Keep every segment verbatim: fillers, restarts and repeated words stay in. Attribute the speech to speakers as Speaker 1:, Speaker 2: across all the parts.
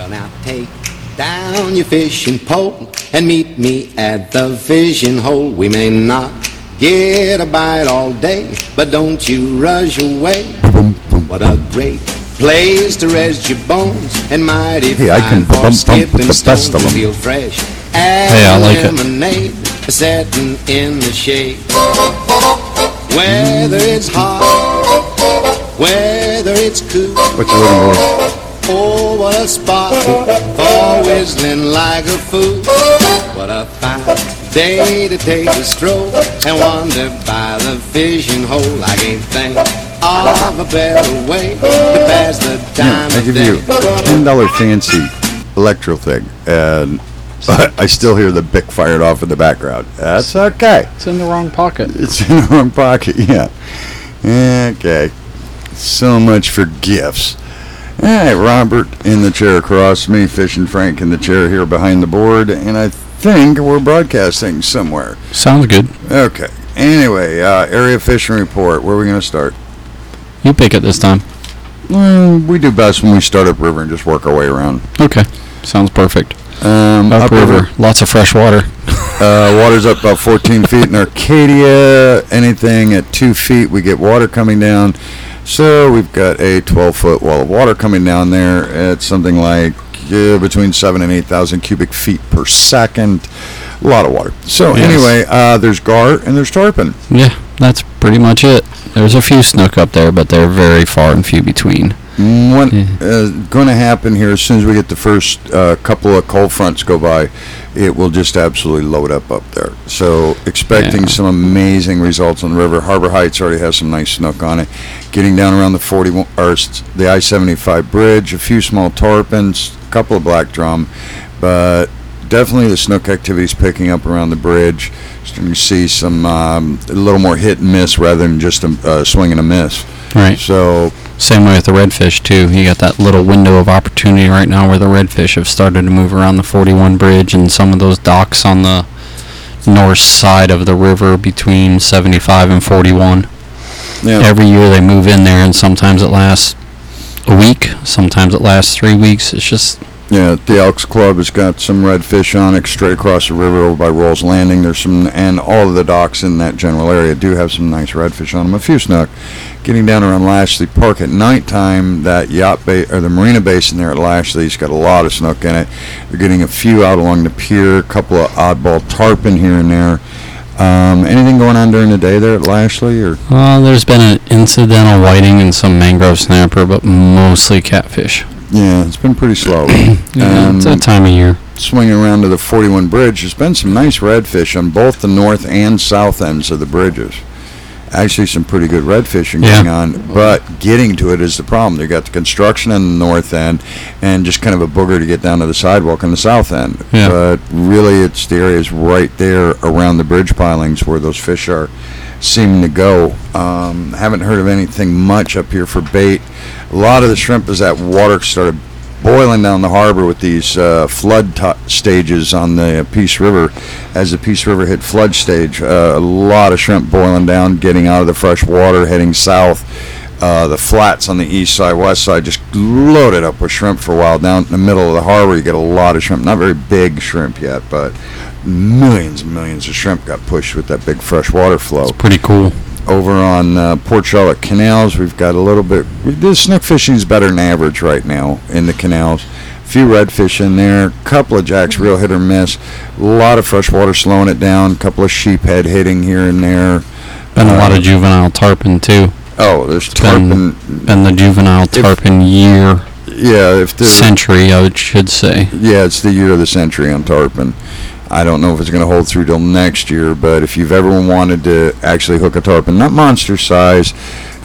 Speaker 1: Well, now take down your fishing pole and meet me at the fishing hole. We may not get a bite all day, but don't you rush away. What a great place to rest your bones and mighty
Speaker 2: hey, I can
Speaker 1: fine for
Speaker 2: bump,
Speaker 1: skipping
Speaker 2: bump with the
Speaker 1: stones.
Speaker 2: best of them.
Speaker 1: Feel fresh
Speaker 3: Hey, I like it.
Speaker 1: lemonade setting in the shade. Whether it's hot, whether it's cool,
Speaker 2: What you looking for?
Speaker 1: oh, what a spot for whistling like a fool. What a fine day to take a stroll and wander by the fishing hole. I can't think of a better way to pass the
Speaker 2: Yeah,
Speaker 1: time
Speaker 2: I
Speaker 1: of
Speaker 2: give
Speaker 1: day.
Speaker 2: you a ten dollar fancy electro thing, and I still hear the Bic fired off in the background. That's okay.
Speaker 3: It's in the wrong pocket.
Speaker 2: It's in the wrong pocket, yeah. Okay. So much for gifts. All right, Robert in the chair across me, Fish and Frank in the chair here behind the board, and I think we're broadcasting somewhere.
Speaker 3: Sounds good.
Speaker 2: Okay. Anyway, uh, area fishing report. Where are we going to start?
Speaker 3: You pick it this time.
Speaker 2: Mm, we do best when we start upriver and just work our way around.
Speaker 3: Okay. Sounds perfect.
Speaker 2: Um,
Speaker 3: Upriver. Lots of fresh water.
Speaker 2: Uh, water's up about fourteen feet in Arcadia. Anything at two feet, we get water coming down. So we've got a twelve-foot wall of water coming down there at something like uh, between seven and eight thousand cubic feet per second. A lot of water. So
Speaker 3: Yes.
Speaker 2: anyway, uh, there's gar and there's tarpon.
Speaker 3: Yeah, that's pretty much it. There's a few snook up there, but they're very far and few between.
Speaker 2: What
Speaker 3: Yeah.
Speaker 2: uh, going to happen here as soon as we get the first uh, couple of cold fronts go by, it will just absolutely load up up there. So expecting
Speaker 3: Yeah.
Speaker 2: some amazing results on the river. Harbor Heights already has some nice snook on it. Getting down around the forty-one or s- the I seventy-five bridge, a few small tarpons, a couple of black drum, but definitely the snook activity's picking up around the bridge. Starting to see some um, a little more hit and miss rather than just a uh, swing and a miss.
Speaker 3: Right.
Speaker 2: So
Speaker 3: Same way with the redfish, too. You got that little window of opportunity right now where the redfish have started to move around the forty-one bridge and some of those docks on the north side of the river between seventy-five and forty-one.
Speaker 2: yeah.
Speaker 3: Every year they move in there, and sometimes it lasts a week, sometimes it lasts three weeks. It's just,
Speaker 2: Yeah, the Elks Club has got some redfish on it straight across the river over by Rolls Landing. There's some, and all of the docks in that general area do have some nice redfish on them. A few snook. Getting down around Lashley Park at nighttime, that yacht bay or the marina basin there at Lashley's got a lot of snook in it. They're getting a few out along the pier, a couple of oddball tarpon here and there. Um, anything going on during the day there at Lashley, or
Speaker 3: uh, there's been an incidental whiting and some mangrove snapper, but mostly catfish.
Speaker 2: yeah, it's been pretty slow.
Speaker 3: Yeah, it's
Speaker 2: Um,
Speaker 3: that time of year.
Speaker 2: Swinging around to the forty-one bridge, there's been some nice redfish on both the north and south ends of the bridges. Actually, some pretty good redfishing
Speaker 3: Yeah.
Speaker 2: going on, but getting to it is the problem. They got the construction on the north end, and just kind of a booger to get down to the sidewalk on the south end.
Speaker 3: Yeah.
Speaker 2: But really, it's the areas right there around the bridge pilings where those fish are seeming to go. Um, haven't heard of anything much up here for bait. A lot of the shrimp as that water started boiling down the harbor with these uh, flood t- stages on the Peace River. As the Peace River hit flood stage, uh, a lot of shrimp boiling down, getting out of the fresh water, heading south. Uh, the flats on the east side, west side, just loaded up with shrimp for a while. Down in the middle of the harbor, you get a lot of shrimp. Not very big shrimp yet, but millions and millions of shrimp got pushed with that big freshwater flow.
Speaker 3: Pretty cool.
Speaker 2: Over on uh, Port Charlotte canals, we've got a little bit. The snook fishing is better than average right now in the canals. A few redfish in there, a couple of jacks, real hit or miss. A lot of freshwater slowing it down. A couple of sheephead hitting here and there.
Speaker 3: Been a lot
Speaker 2: Uh,
Speaker 3: of juvenile tarpon, too.
Speaker 2: Oh, there's
Speaker 3: It's been,
Speaker 2: tarpon.
Speaker 3: been the juvenile tarpon year,
Speaker 2: Yeah, if the
Speaker 3: century, I would, should say.
Speaker 2: yeah, it's the year of the century on tarpon. I don't know if it's going to hold through till next year, but if you've ever wanted to actually hook a tarpon, not monster size,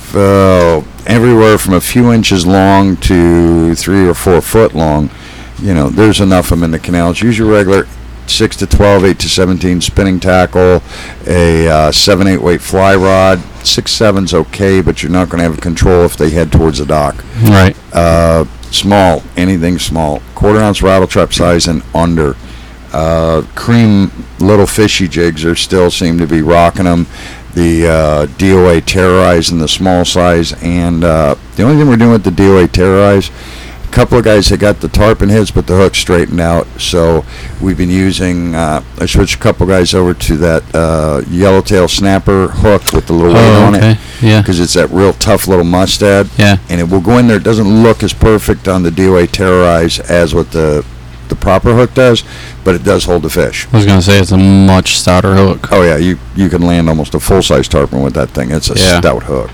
Speaker 2: uh, everywhere from a few inches long to three or four foot long, you know, there's enough of them in the canals. Use your regular six to twelve, eight to seventeen spinning tackle, a uh, seven eight weight fly rod. six seven's okay, but you're not going to have control if they head towards the dock.
Speaker 3: Right.
Speaker 2: Uh, small, anything small, quarter ounce rattle trap size and under. Uh, cream little fishy jigs are still seem to be rocking them. The uh, D O A Terrorize in the small size, and uh, the only thing we're doing with the D O A Terrorize, couple of guys that got the tarpon hits, but the hook straightened out. So we've been using. Uh, I switched a couple guys over to that uh, yellowtail snapper hook with the little weight
Speaker 3: Oh,
Speaker 2: on
Speaker 3: okay.
Speaker 2: it,
Speaker 3: Yeah.
Speaker 2: because it's that real tough little mustad.
Speaker 3: Yeah.
Speaker 2: And it will go in there. It doesn't look as perfect on the D O A Terrorize as what the the proper hook does, but it does hold the fish.
Speaker 3: I was gonna say it's a much stouter hook.
Speaker 2: Oh yeah, you you can land almost a full size tarpon with that thing. It's a
Speaker 3: Yeah.
Speaker 2: stout hook.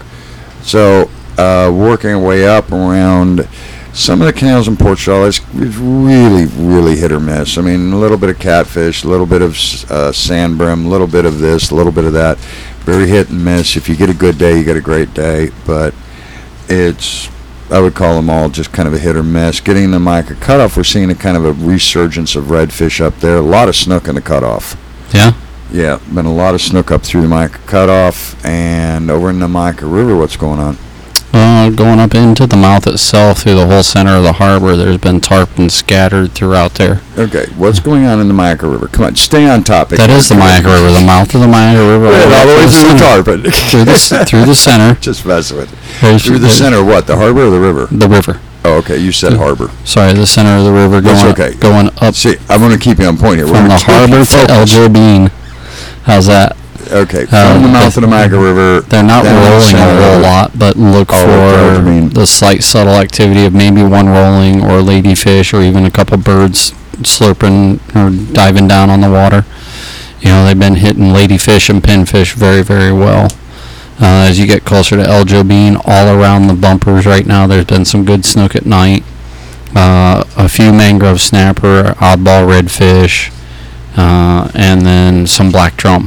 Speaker 2: So uh, working our way up around some of the canals in Port Charlotte is really really hit or miss. I mean, a little bit of catfish, a little bit of uh, sand brim, a little bit of this, a little bit of that. Very hit and miss. If you get a good day, you get a great day, but it's, I would call them all just kind of a hit or miss. Getting the Mica cutoff, we're seeing a kind of a resurgence of redfish up there. A lot of snook in the cutoff.
Speaker 3: Yeah.
Speaker 2: Yeah, been a lot of snook up through the Mica cutoff, and over in the Mica River, what's going on?
Speaker 3: Uh, going up into the mouth itself through the whole center of the harbor, there's been tarpon scattered throughout there.
Speaker 2: Okay, what's going on in the Mica River? Come on, stay on topic.
Speaker 3: That is the Mica River, the mouth of the Mica River.
Speaker 2: Right, all the way through the
Speaker 3: center.
Speaker 2: tarpon.
Speaker 3: Through the, c- through the center.
Speaker 2: Just messing with it.
Speaker 3: There's-
Speaker 2: Through the
Speaker 3: there's
Speaker 2: center, what? The harbor or the river?
Speaker 3: The river.
Speaker 2: Oh, okay. You said
Speaker 3: Mm.
Speaker 2: harbor.
Speaker 3: Sorry, the center of the river going
Speaker 2: That's okay.
Speaker 3: going up
Speaker 2: See, I'm going to keep you on point here. We're
Speaker 3: from
Speaker 2: gonna
Speaker 3: the
Speaker 2: keep you
Speaker 3: harbor to El
Speaker 2: focused.
Speaker 3: Jobin. How's that?
Speaker 2: Okay,
Speaker 3: Uh,
Speaker 2: from the mouth of the Mica River.
Speaker 3: They're not
Speaker 2: down to the
Speaker 3: rolling
Speaker 2: center
Speaker 3: a
Speaker 2: of
Speaker 3: whole
Speaker 2: it.
Speaker 3: lot, but look
Speaker 2: Oh, okay, I
Speaker 3: for
Speaker 2: mean-
Speaker 3: the slight subtle activity of maybe one rolling or ladyfish or even a couple birds slurping or diving down on the water. You know, they've been hitting ladyfish and pinfish very, very well. Uh, as you get closer to El Jobin, all around the bumpers right now, there's been some good snook at night. Uh, a few mangrove snapper, oddball redfish, uh, and then some black drum.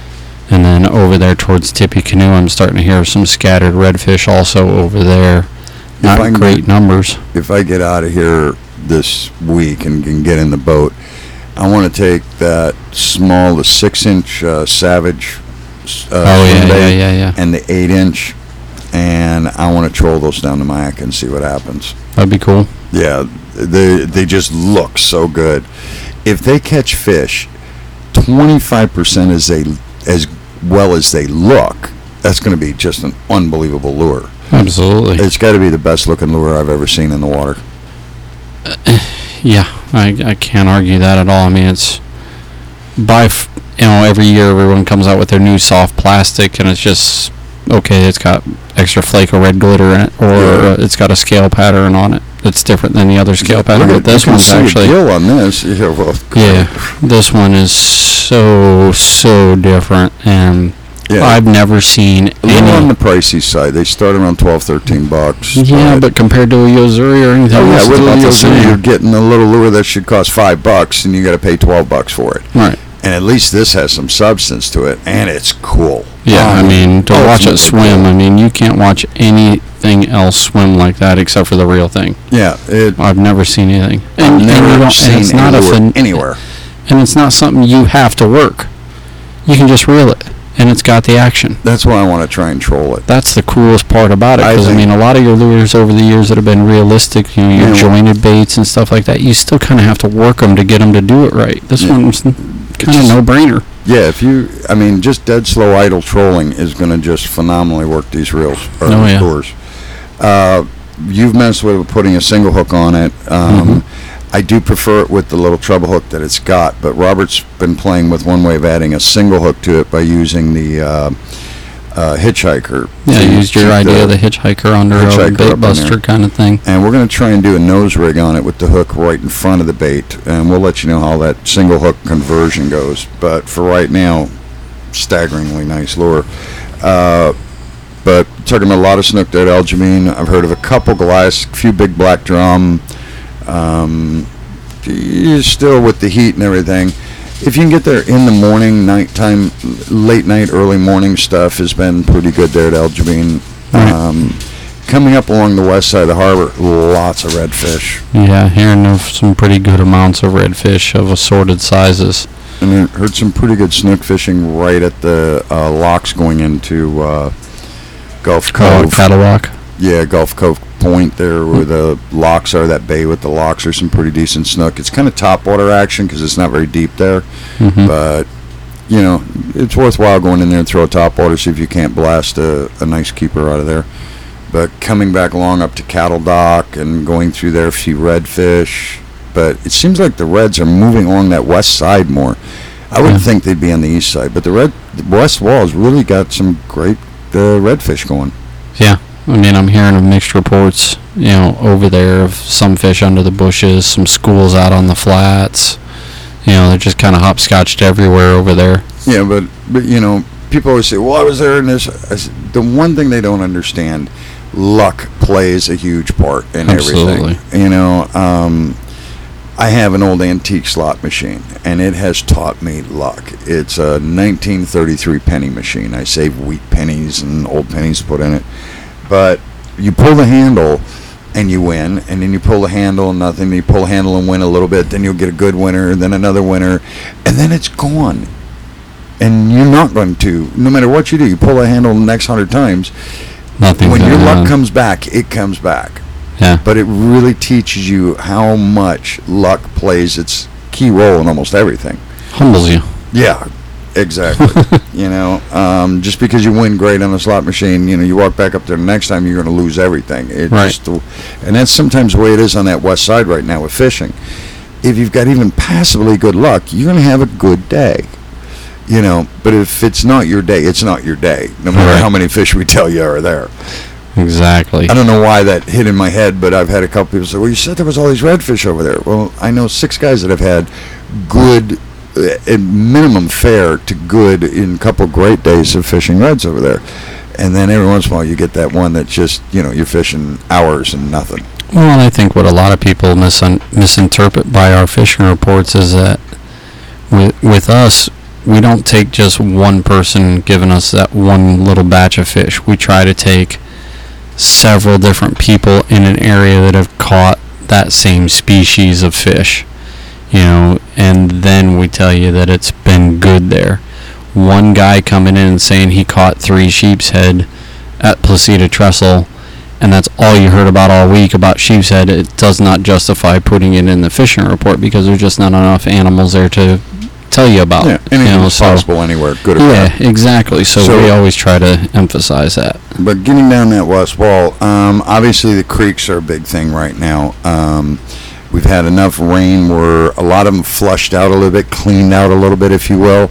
Speaker 3: And then over there towards Tippy Canoe, I'm starting to hear some scattered redfish also over there. Not
Speaker 2: I can
Speaker 3: great
Speaker 2: get-
Speaker 3: numbers.
Speaker 2: If I get out of here this week and can get in the boat, I want to take that small, the six-inch uh, Savage uh,
Speaker 3: Oh, yeah,
Speaker 2: swim
Speaker 3: yeah,
Speaker 2: bait
Speaker 3: yeah, yeah.
Speaker 2: and the eight-inch, and I want to troll those down the Mica and see what happens.
Speaker 3: That'd be cool.
Speaker 2: Yeah, they they just look so good. If they catch fish, twenty-five percent as they as well as they look, that's going to be just an unbelievable lure.
Speaker 3: Absolutely.
Speaker 2: It's got to be the best looking lure I've ever seen in the water.
Speaker 3: Yeah, I, I can't argue that at all. I mean, it's by, f- you know, every year everyone comes out with their new soft plastic, and it's just, okay, it's got extra flake of red glitter in it, or
Speaker 2: Yeah.
Speaker 3: uh, it's got a scale pattern on it that's different than the other scale pattern.
Speaker 2: Look
Speaker 3: But
Speaker 2: at-
Speaker 3: this
Speaker 2: you can
Speaker 3: one's
Speaker 2: see a
Speaker 3: actually,
Speaker 2: gill on this. Yeah, well,
Speaker 3: yeah, this one is so, so different, and
Speaker 2: yeah.
Speaker 3: I've never seen
Speaker 2: A little on
Speaker 3: any.
Speaker 2: the pricey side. They start around twelve, thirteen bucks.
Speaker 3: Yeah, but compared to a Yozuri or anything
Speaker 2: Oh
Speaker 3: else,
Speaker 2: yeah,
Speaker 3: it's
Speaker 2: with a
Speaker 3: about the
Speaker 2: little
Speaker 3: same.
Speaker 2: you're getting a little lure that should cost five bucks, and you got to pay twelve bucks for it.
Speaker 3: Right.
Speaker 2: And at least this has some substance to it, and it's cool.
Speaker 3: Yeah, I
Speaker 2: Um,
Speaker 3: mean, to watch it
Speaker 2: ultimately
Speaker 3: swim,
Speaker 2: cool.
Speaker 3: I mean, you can't watch anything else swim like that except for the real thing.
Speaker 2: Yeah, it.
Speaker 3: I've never seen anything.
Speaker 2: I've
Speaker 3: And, and
Speaker 2: never
Speaker 3: you don't,
Speaker 2: seen
Speaker 3: and it's not
Speaker 2: a
Speaker 3: a
Speaker 2: lure
Speaker 3: fin-
Speaker 2: anywhere.
Speaker 3: and it's not something you have to work. You can just reel it, and it's got the action.
Speaker 2: That's why I want to try and troll it.
Speaker 3: That's the coolest part about it,
Speaker 2: I
Speaker 3: because I,
Speaker 2: think-
Speaker 3: mean, a lot of your lures over the years that have been realistic, you know, your
Speaker 2: Yeah, well-
Speaker 3: jointed baits and stuff like that, you still kind of have to work them to get them to do it right. This
Speaker 2: Yeah.
Speaker 3: one's kind of
Speaker 2: just-
Speaker 3: no-brainer.
Speaker 2: Yeah, if you, I mean, just dead slow idle trolling is going to just phenomenally work these reels or
Speaker 3: Oh, yeah.
Speaker 2: lures. Uh, you've messed with putting a single hook on it. Um,
Speaker 3: Mhm.
Speaker 2: I do prefer it with the little treble hook that it's got, but Robert's been playing with one way of adding a single hook to it by using the uh, uh, hitchhiker.
Speaker 3: Yeah,
Speaker 2: to
Speaker 3: you used your
Speaker 2: keep
Speaker 3: idea of the hitchhiker under
Speaker 2: hitchhiker
Speaker 3: a
Speaker 2: up
Speaker 3: bait
Speaker 2: in
Speaker 3: buster
Speaker 2: there.
Speaker 3: kind of thing.
Speaker 2: And we're going to try and do a nose rig on it with the hook right in front of the bait, and we'll let you know how that single hook conversion goes. But for right now, staggeringly nice lure. Uh, but talking about a lot of snook there at El Jabin. I've heard of a couple glass, a few big black drum. Um, you're still with the heat and everything. If you can get there in the morning, nighttime, late night, early morning stuff has been pretty good there at El Jabin.
Speaker 3: Right.
Speaker 2: Um, coming up along the west side of the harbor, lots of redfish.
Speaker 3: Yeah, hearing of some pretty good amounts of redfish of assorted sizes.
Speaker 2: And I heard some pretty good snook fishing right at the uh, locks going into uh, Gulf
Speaker 3: Oh,
Speaker 2: Cove.
Speaker 3: Catawalk.
Speaker 2: Yeah, Gulf Cove Point there where the locks are, that bay with the locks, are some pretty decent snook. It's kind of topwater action because it's not very deep there.
Speaker 3: Mm-hmm.
Speaker 2: But, you know, it's worthwhile going in there and throw a topwater, see if you can't blast a, a nice keeper out of there. But coming back along up to Cattle Dock and going through there, a few redfish. But it seems like the reds are moving along that west side more. I wouldn't
Speaker 3: Yeah.
Speaker 2: think they'd be on the east side, but the red the west wall's really got some great uh, redfish going.
Speaker 3: Yeah, I mean, I'm hearing of mixed reports, you know, over there of some fish under the bushes, some schools out on the flats. You know, they're just kind of hopscotched everywhere over there.
Speaker 2: Yeah, but, but you know, people always say, well, I was there in this. I said, the one thing they don't understand, luck plays a huge part in
Speaker 3: Absolutely.
Speaker 2: everything. You know, um, I have an old antique slot machine, and it has taught me luck. It's a nineteen thirty-three penny machine. I save wheat pennies and old pennies to put in it. But you pull the handle, and you win, and then you pull the handle and nothing, then you pull the handle and win a little bit, then you'll get a good winner, and then another winner, and then it's gone. And you're not going to, no matter what you do, you pull the handle the next hundred times,
Speaker 3: Nothing's
Speaker 2: when your
Speaker 3: gonna
Speaker 2: luck
Speaker 3: happen.
Speaker 2: comes back, it comes back.
Speaker 3: Yeah.
Speaker 2: But it really teaches you how much luck plays its key role in almost everything.
Speaker 3: Humbles you.
Speaker 2: Yeah, exactly. You know, um, just because you win great on a slot machine, you know, you walk back up there the next time, you're going to lose everything. It
Speaker 3: Right.
Speaker 2: just, and that's sometimes the way it is on that west side right now with fishing. If you've got even passably good luck, you're going to have a good day. You know, but if it's not your day, it's not your day, no matter
Speaker 3: Right.
Speaker 2: how many fish we tell you are there.
Speaker 3: Exactly.
Speaker 2: I don't know why that hit in my head, but I've had a couple people say, well, you said there was all these redfish over there. Well, I know six guys that have had good, uh, at minimum fair to good in a couple great days of fishing reds over there. And then every once in a while you get that one that just, you know, you're fishing hours and nothing.
Speaker 3: Well, and I think what a lot of people misun- misinterpret by our fishing reports is that with, with us, we don't take just one person giving us that one little batch of fish. We try to take several different people in an area that have caught that same species of fish, you know, and then we tell you that it's been good there. One guy coming in and saying he caught three sheep's head at Placida Trestle, and that's all you heard about all week about sheep's head, it does not justify putting it in the fishing report because there's just not enough animals there to tell you about.
Speaker 2: Yeah,
Speaker 3: you
Speaker 2: anything
Speaker 3: know,
Speaker 2: is
Speaker 3: so-
Speaker 2: possible anywhere, good or
Speaker 3: Yeah,
Speaker 2: bad.
Speaker 3: exactly. So,
Speaker 2: So-
Speaker 3: we always try to emphasize that.
Speaker 2: But getting down that west wall, um, obviously the creeks are a big thing right now. Um, we've had enough rain where a lot of them flushed out a little bit, cleaned out a little bit, if you will.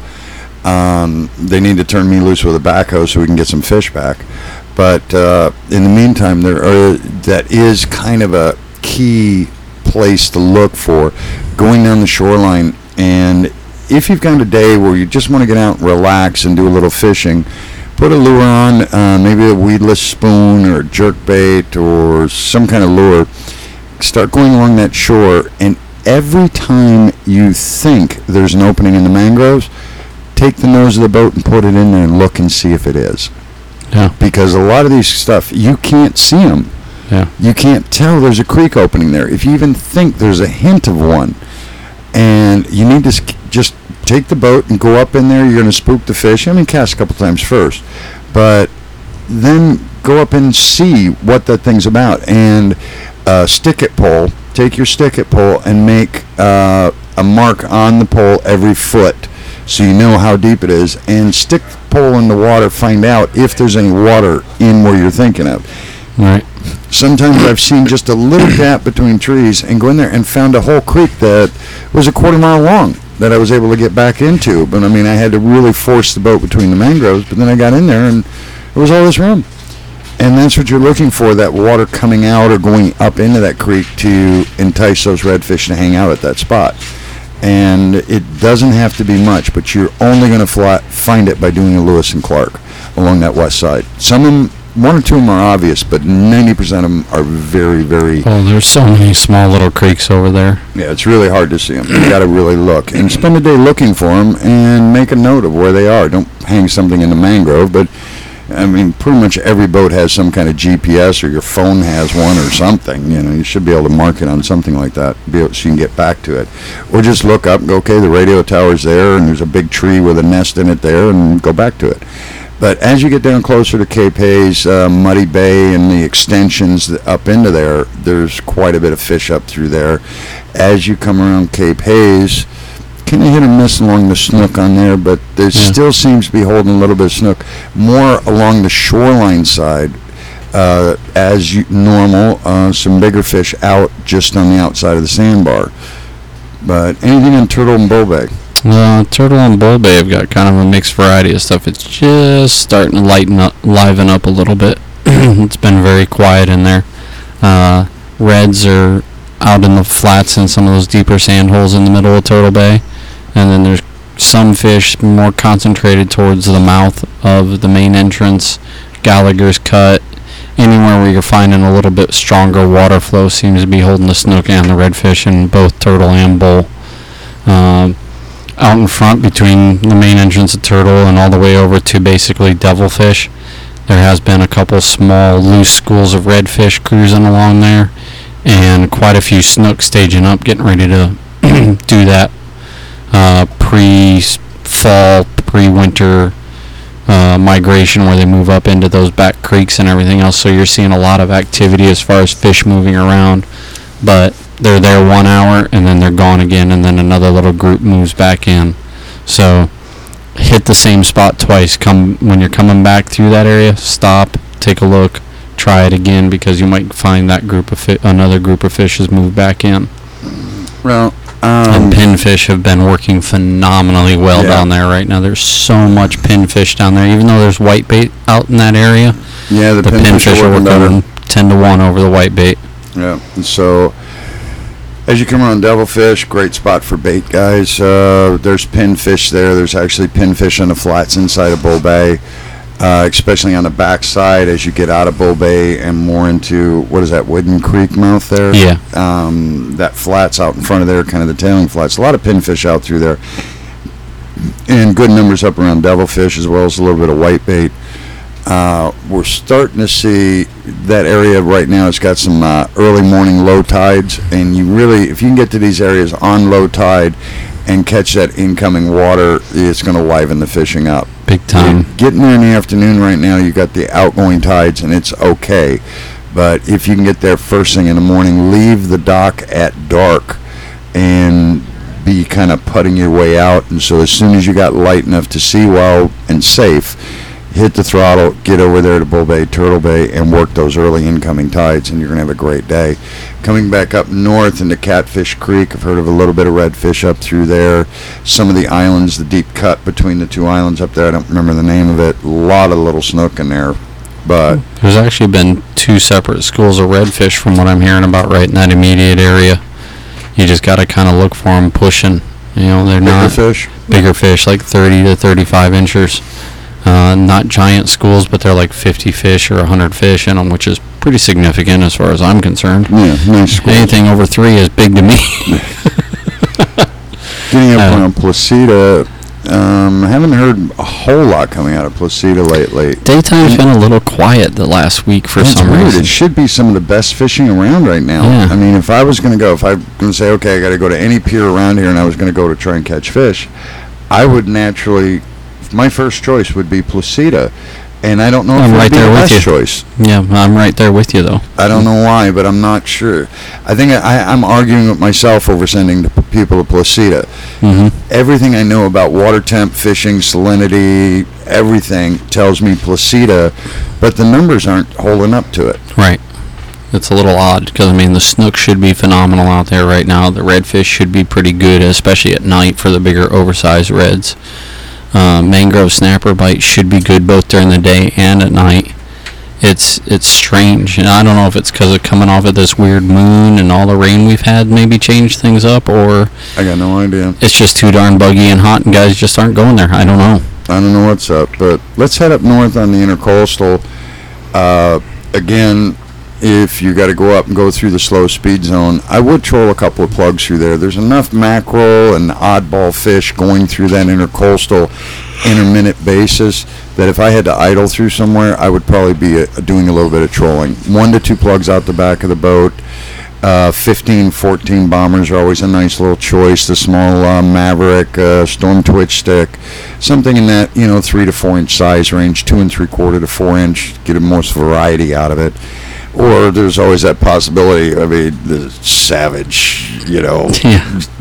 Speaker 2: Um, they need to turn me loose with a backhoe so we can get some fish back. But uh, in the meantime, there are, that is kind of a key place to look for, going down the shoreline. And if you've got a day where you just want to get out and relax and do a little fishing, put a lure on, uh, maybe a weedless spoon or a jerk bait or some kind of lure. Start going along that shore, and every time you think there's an opening in the mangroves, take the nose of the boat and put it in there and look and see if it is.
Speaker 3: Yeah.
Speaker 2: Because a lot of these stuff, you can't see them.
Speaker 3: Yeah.
Speaker 2: You can't tell there's a creek opening there. If you even think there's a hint of one, and you need to sk- just take the boat and go up in there, you're going to spook the fish. I mean, cast a couple times first, but then go up and see what that thing's about. And uh, stick it pole, take your stick it pole and make uh, a mark on the pole every foot so you know how deep it is, and stick the pole in the water, find out if there's any water in where you're thinking of.
Speaker 3: Right.
Speaker 2: Sometimes I've seen just a little gap between trees and go in there and found a whole creek that was a quarter mile long that I was able to get back into. But I mean, I had to really force the boat between the mangroves, but then I got in there and there was all this room. And that's what you're looking for, that water coming out or going up into that creek to entice those redfish to hang out at that spot. And it doesn't have to be much, but you're only going to fly, find it by doing a Lewis and Clark along that west side. Some of them, one or two of them are obvious, but ninety percent of them are very, very,
Speaker 3: Oh, there's so many small little creeks over there.
Speaker 2: yeah, it's really hard to see them. You got to really look and spend a day looking for them and make a note of where they are. Don't hang something in the mangrove, but I mean, pretty much every boat has some kind of G P S, or your phone has one or something. You know, you should be able to mark it on something like that, be able, so you can get back to it. Or just look up and go, okay, the radio tower's there, and there's a big tree with a nest in it there, and go back to it. But as you get down closer to Cape Hayes, uh, Muddy Bay, and the extensions th- up into there, there's quite a bit of fish up through there. As you come around Cape Hayes, kind of hit and miss along the snook on there, but there
Speaker 3: Yeah.
Speaker 2: still seems to be holding a little bit of snook. More along the shoreline side, uh, as you, normal, uh, some bigger fish out just on the outside of the sandbar. But anything in Turtle and Bull Bay?
Speaker 3: Uh, Turtle and Bull Bay have got kind of a mixed variety of stuff. It's just starting to lighten up, liven up a little bit. It's been very quiet in there. Uh, reds are out in the flats and some of those deeper sand holes in the middle of Turtle Bay. And then there's some fish more concentrated towards the mouth of the main entrance, Gallagher's Cut. Anywhere where you're finding a little bit stronger water flow seems to be holding the snook and the redfish in both Turtle and Bull. Um, out in front between the main entrance of Turtle and all the way over to basically Devilfish, there has been a couple small loose schools of redfish cruising along there, and quite a few snook staging up, getting ready to do that uh, pre-fall, pre-winter uh, migration where they move up into those back creeks and everything else. So you're seeing a lot of activity as far as fish moving around, but they're there one hour and then they're gone again, and then another little group moves back in. So hit the same spot twice. Come when you're coming back through that area, stop, take a look, try it again, because you might find that group of fi- another group of fish has moved back in.
Speaker 2: Well,
Speaker 3: and
Speaker 2: um,
Speaker 3: pinfish have been working phenomenally well
Speaker 2: Yeah.
Speaker 3: down there right now. There's so much pinfish down there, even though there's whitebait out in that area.
Speaker 2: yeah, the,
Speaker 3: The
Speaker 2: pinfish
Speaker 3: pinfish
Speaker 2: are
Speaker 3: are
Speaker 2: working better.
Speaker 3: working ten to one over the whitebait.
Speaker 2: Yeah, and so as you come around Devilfish, great spot for bait, guys. Uh, there's pinfish there. There's actually pinfish on the flats inside of Bull Bay, uh, especially on the back side as you get out of Bull Bay and more into, what is that, Wooden Creek mouth there?
Speaker 3: Yeah.
Speaker 2: Um, that flats out in front of there, kind of the tailing flats. A lot of pinfish out through there. And good numbers up around Devilfish, as well as a little bit of whitebait. Uh, we're starting to see that area right now. It's got some uh, early morning low tides, and you really, if you can get to these areas on low tide and catch that incoming water, it's going to liven the fishing up.
Speaker 3: Big time.
Speaker 2: You're getting there in the afternoon right now, you got the outgoing tides, and it's okay. But if you can get there first thing in the morning, leave the dock at dark and be kind of putting your way out. And so as soon as you got light enough to see well and safe, hit the throttle, get over there to Bull Bay, Turtle Bay, and work those early incoming tides, and you're going to have a great day. Coming back up north into Catfish Creek, I've heard of a little bit of redfish up through there. Some of the islands, the deep cut between the two islands up there, I don't remember the name of it. A lot of little snook in there. But
Speaker 3: There's actually been two separate schools of redfish from what I'm hearing about right in that immediate area. You just got to kind of look for them pushing. You know, they're
Speaker 2: bigger
Speaker 3: not
Speaker 2: fish.
Speaker 3: bigger fish, like thirty to thirty-five inchers. Uh, not giant schools, but they're like fifty fish or one hundred fish in them, which is pretty significant as far as I'm concerned.
Speaker 2: Yeah, nice schools.
Speaker 3: Anything over three is big to me.
Speaker 2: Getting up
Speaker 3: Uh,
Speaker 2: around Placida, um, I haven't heard a whole lot coming out of Placida lately.
Speaker 3: Daytime's been a little quiet the last week for
Speaker 2: It's
Speaker 3: some
Speaker 2: weird.
Speaker 3: reason.
Speaker 2: It should be some of the best fishing around right now.
Speaker 3: Yeah.
Speaker 2: I mean, if I was going to go, if I'm going to say, okay, I got to go to any pier around here, and I was going to go to try and catch fish, I would naturally, my first choice would be Placida. And I don't know if
Speaker 3: I'm
Speaker 2: it would
Speaker 3: right
Speaker 2: be
Speaker 3: there
Speaker 2: the
Speaker 3: with
Speaker 2: best
Speaker 3: you.
Speaker 2: choice.
Speaker 3: Yeah, I'm right there with you, though.
Speaker 2: I don't know why, but I'm not sure. I think I, I'm arguing with myself over sending the p- people to Placida.
Speaker 3: hmm
Speaker 2: Everything I know about water temp, fishing, salinity, everything tells me Placida, but the numbers aren't holding up to it.
Speaker 3: Right. It's a little odd because, I mean, the snook should be phenomenal out there right now. The redfish should be pretty good, especially at night for the bigger oversized reds. Uh, mangrove snapper bite should be good both during the day and at night. It's it's strange, and I don't know if it's because of coming off of this weird moon and all the rain we've had maybe changed things up, or
Speaker 2: I got no idea.
Speaker 3: it's just too darn buggy and hot and guys just aren't going there. I don't know.
Speaker 2: I don't know what's up, but let's head up north on the intercoastal. Uh, again, if you got to go up and go through the slow speed zone, I would troll a couple of plugs through there. There's enough mackerel and oddball fish going through that intercoastal intermittent basis that if I had to idle through somewhere, I would probably be uh doing a little bit of trolling. One to two plugs out the back of the boat. Uh, fifteen, fourteen bombers are always a nice little choice. The small uh, Maverick, uh, Storm Twitch stick, something in that, you know, three to four inch size range, two and three quarter to four inch, get the most variety out of it. Or there's always that possibility, I mean, the Savage, you know,
Speaker 3: Yeah.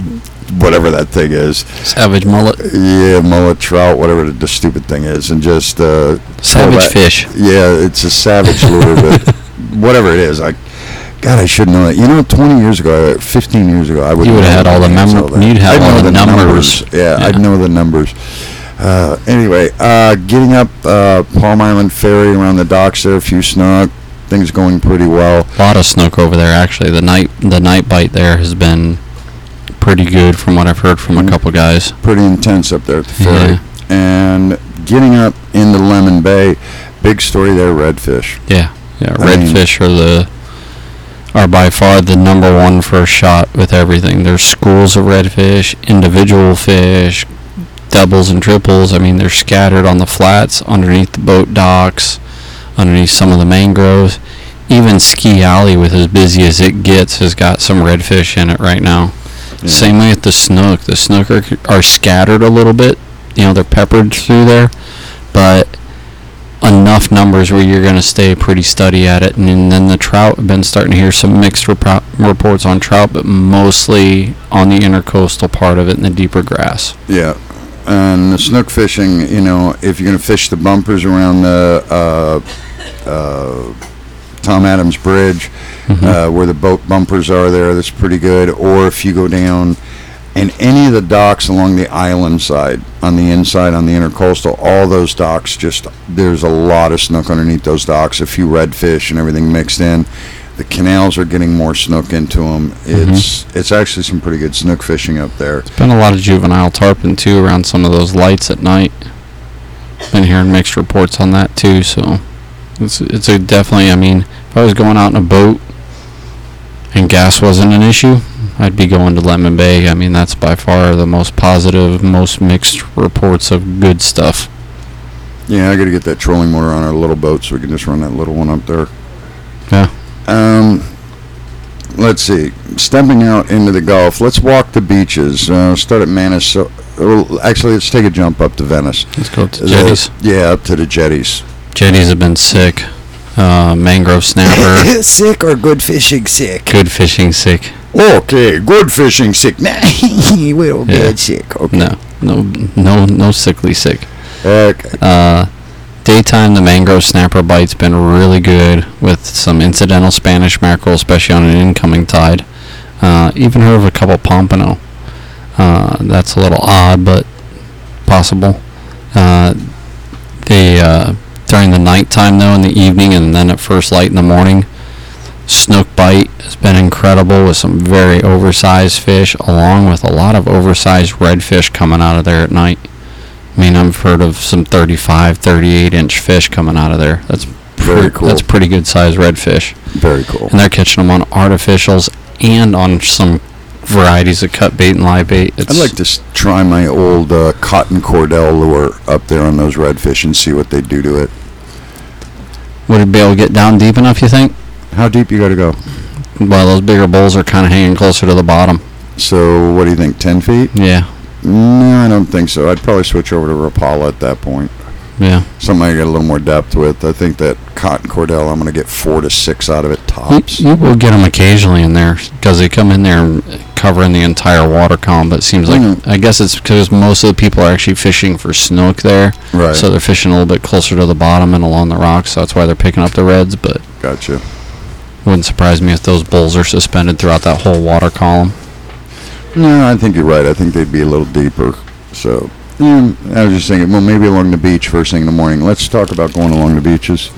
Speaker 2: whatever that thing is.
Speaker 3: Savage mullet.
Speaker 2: Yeah, mullet, trout, whatever the, the stupid thing is, and just uh,
Speaker 3: Savage
Speaker 2: that-
Speaker 3: fish.
Speaker 2: Yeah, it's a savage lure, but whatever it is, I. God, I should know that. You know, twenty years ago, fifteen years ago, I would.
Speaker 3: You would've had all the mem- you'd have
Speaker 2: I'd
Speaker 3: all
Speaker 2: know
Speaker 3: the numbers.
Speaker 2: Yeah,
Speaker 3: Yeah.
Speaker 2: I'd know the numbers. Uh, anyway, uh, getting up uh, Palm Island Ferry around the docks there, a few snook, things going pretty well.
Speaker 3: A lot of snook over there, actually. The night the night bite there has been pretty good from what I've heard from
Speaker 2: Mm.
Speaker 3: a couple guys.
Speaker 2: Pretty intense up there at the ferry.
Speaker 3: Yeah.
Speaker 2: And getting up into Lemon Bay, big story there, redfish.
Speaker 3: Yeah, yeah.
Speaker 2: I mean-
Speaker 3: Redfish are the are by far the number one first shot with everything. There's schools of redfish, individual fish, doubles and triples. I mean, they're scattered on the flats, underneath the boat docks, underneath some of the mangroves. Even Ski Alley, with as busy as it gets, has got some redfish in it right now.
Speaker 2: Yeah.
Speaker 3: Same way with the snook. The snook are, are scattered a little bit. You know, they're peppered through there, but enough numbers where you're going to stay pretty steady at it. And then the trout, I've been starting to hear some mixed repro- reports on trout, but mostly on the intercoastal part of it in the deeper grass.
Speaker 2: Yeah. And the snook fishing, you know, if you're going to fish the bumpers around the uh, uh, Tom Adams Bridge,
Speaker 3: Mhm.
Speaker 2: uh, where the boat bumpers are there, that's pretty good. Or if you go down and any of the docks along the island side, on the inside, on the intercoastal, all those docks, just, there's a lot of snook underneath those docks, a few redfish and everything mixed in. The canals are getting more snook into them. It's it's actually some pretty good snook fishing up there.
Speaker 3: Been a lot of juvenile tarpon too around some of those lights at night. Been hearing mixed reports on that too, so it's it's a definitely. I mean, if I was going out in a boat and gas wasn't an issue, I'd be going to Lemon Bay. I mean, that's by far the most positive, most mixed reports of good stuff.
Speaker 2: Yeah, I got to get that trolling motor on our little boat so we can just run that little one up there.
Speaker 3: Yeah.
Speaker 2: Um, let's see. Stepping out into the Gulf, let's walk the beaches. Uh, start at Manasota. Well, actually, let's take a jump up to Venice.
Speaker 3: Let's go to
Speaker 2: The-
Speaker 3: jetties.
Speaker 2: yeah, up to the jetties.
Speaker 3: Jetties have been sick. Uh, mangrove snapper,
Speaker 2: Sick or good fishing sick?
Speaker 3: good fishing sick.
Speaker 2: Okay, good fishing sick. Nah, we're
Speaker 3: Yeah.
Speaker 2: bad sick. Okay.
Speaker 3: No, no, no, no sickly sick.
Speaker 2: Okay.
Speaker 3: Uh, daytime, the mangrove snapper bite's been really good with some incidental Spanish mackerel, especially on an incoming tide. Uh, even heard of a couple pompano. Uh, that's a little odd, but possible. Uh, the uh, during the nighttime, though, in the evening, and then at first light in the morning, snook bite has been incredible with some very oversized fish, along with a lot of oversized redfish coming out of there at night. I mean, I've heard of some thirty-five, thirty-eight inch fish coming out of there. That's
Speaker 2: Very
Speaker 3: pre-
Speaker 2: cool.
Speaker 3: That's pretty good sized redfish.
Speaker 2: Very cool.
Speaker 3: And they're catching them on artificials and on some varieties of cut bait and live bait. It's,
Speaker 2: I'd like to s- try my old uh, cotton cordell lure up there on those redfish and see what they do to it.
Speaker 3: Would it be able to get down deep enough, you think?
Speaker 2: How deep you got to go?
Speaker 3: Well, those bigger bulls are kind of hanging closer to the bottom.
Speaker 2: So, what do you think, ten feet?
Speaker 3: Yeah,
Speaker 2: No, I don't think so. I'd probably switch over to Rapala at that point.
Speaker 3: yeah.
Speaker 2: Something I get a little more depth with. I think that cotton cordell, I'm going to get four to six out of it
Speaker 3: You,
Speaker 2: tops.
Speaker 3: you will get them occasionally in there because they come in there and covering the entire water column. But it seems like,
Speaker 2: Mhm.
Speaker 3: I guess it's because most of the people are actually fishing for snook there.
Speaker 2: Right.
Speaker 3: So they're fishing a little bit closer to the bottom and along the rocks. So that's why they're picking up the reds. But
Speaker 2: Gotcha.
Speaker 3: wouldn't surprise me if those bulls are suspended throughout that whole water column.
Speaker 2: No, I think you're right. I think they'd be a little deeper. So, yeah, I was just thinking, well, maybe along the beach first thing in the morning. Let's talk about going along the beaches.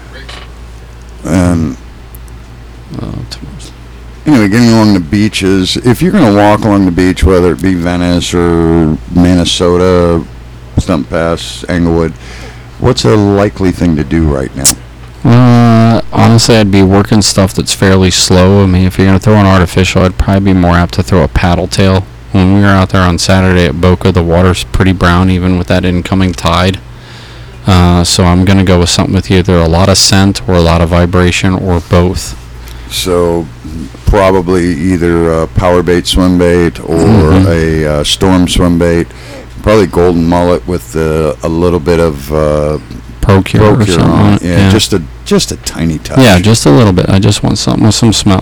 Speaker 2: Um,
Speaker 3: Uh,
Speaker 2: anyway, getting along the beaches. If you're going to walk along the beach, whether it be Venice or Minnesota, Stump Pass, Englewood, what's a likely thing to do right now?
Speaker 3: Uh, honestly, I'd be working stuff that's fairly slow. I mean, if you're going to throw an artificial, I'd probably be more apt to throw a paddle tail. When we were out there on Saturday at Boca, the water's pretty brown, even with that incoming tide. Uh, so I'm going to go with something with either a lot of scent or a lot of vibration or both.
Speaker 2: So, probably either a power bait swim bait or
Speaker 3: Mhm.
Speaker 2: a uh, storm swim bait. Probably golden mullet with uh, a little bit of uh,
Speaker 3: Procure, or
Speaker 2: Procure
Speaker 3: something.
Speaker 2: on
Speaker 3: on
Speaker 2: it.
Speaker 3: it,
Speaker 2: Yeah, just a just a tiny touch.
Speaker 3: yeah, just a little bit. I just want something with some smell.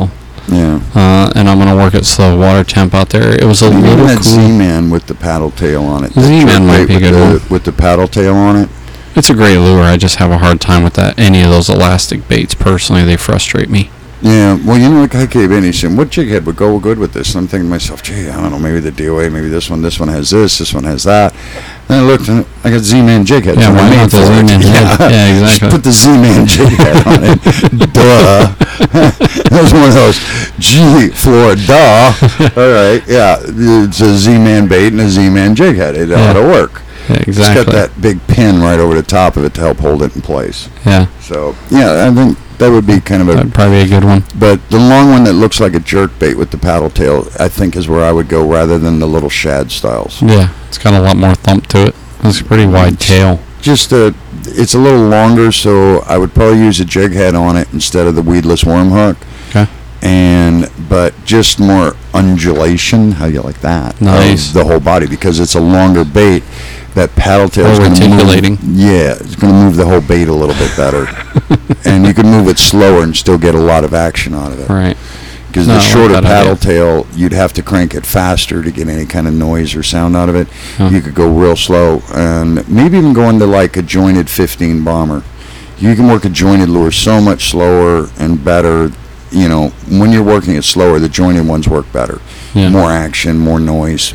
Speaker 2: Yeah.
Speaker 3: Uh, and I'm going to work at slow water temp out there. It was a
Speaker 2: Maybe
Speaker 3: little
Speaker 2: that
Speaker 3: cool.
Speaker 2: Z-Man with the paddle tail on it. The
Speaker 3: Z-Man might
Speaker 2: jerkbait
Speaker 3: be a
Speaker 2: with
Speaker 3: good
Speaker 2: the,
Speaker 3: one.
Speaker 2: with the paddle tail on it.
Speaker 3: It's a great lure. I just have a hard time with that. Any of those elastic baits, personally, they frustrate me.
Speaker 2: Yeah, well, you know, like I came in, he said, what jig head would go good with this? And I'm thinking to myself, gee, I don't know, maybe the D O A, maybe this one, this one has this, this one has that. And I looked, and I got Z-Man jig head.
Speaker 3: Yeah, why not the Z-Man head? Yeah, exactly.
Speaker 2: Just put the Z-Man jig head on it. Duh. That was one of those, gee, Florida. All right, yeah, it's a Z-Man bait and a Z-Man jig head. It ought to work.
Speaker 3: Yeah, exactly.
Speaker 2: It's got that big pin right over the top of it to help hold it in place.
Speaker 3: Yeah.
Speaker 2: So, yeah, I think that would be kind of a...
Speaker 3: That'd probably be a good one.
Speaker 2: But the long one that looks like a jerk bait with the paddle tail, I think is where I would go rather than the little shad styles.
Speaker 3: Yeah, it's got a lot more thump to it. It's a pretty wide tail.
Speaker 2: Just a, it's a little longer, so I would probably use a jig head on it instead of the weedless worm hook.
Speaker 3: Okay.
Speaker 2: And, but just more undulation, how you like that?
Speaker 3: Nice.
Speaker 2: Of the whole body, because it's a longer bait. That paddle tail is
Speaker 3: Or
Speaker 2: going to move.
Speaker 3: reticulating.
Speaker 2: Yeah, it's going to move the whole bait a little bit better. And you can move it slower and still get a lot of action out of it.
Speaker 3: Right.
Speaker 2: Because
Speaker 3: No, I
Speaker 2: the
Speaker 3: like
Speaker 2: shorter
Speaker 3: that
Speaker 2: paddle
Speaker 3: idea.
Speaker 2: tail, you'd have to crank it faster to get any kind of noise or sound out of it.
Speaker 3: Huh.
Speaker 2: You could go real slow, and maybe even go into like a jointed fifteen bomber. You can work a jointed lure so much slower and better. You know, when you're working it slower, the jointed ones work better.
Speaker 3: Yeah.
Speaker 2: More action, more noise.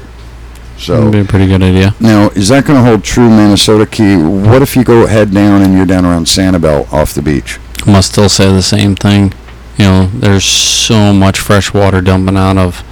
Speaker 2: So
Speaker 3: That'd be a pretty good idea.
Speaker 2: now, is that going to hold true Minnesota Key? What if you go head down and you're down around Sanibel off the beach?
Speaker 3: I must still say the same thing. You know, there's so much fresh water dumping out of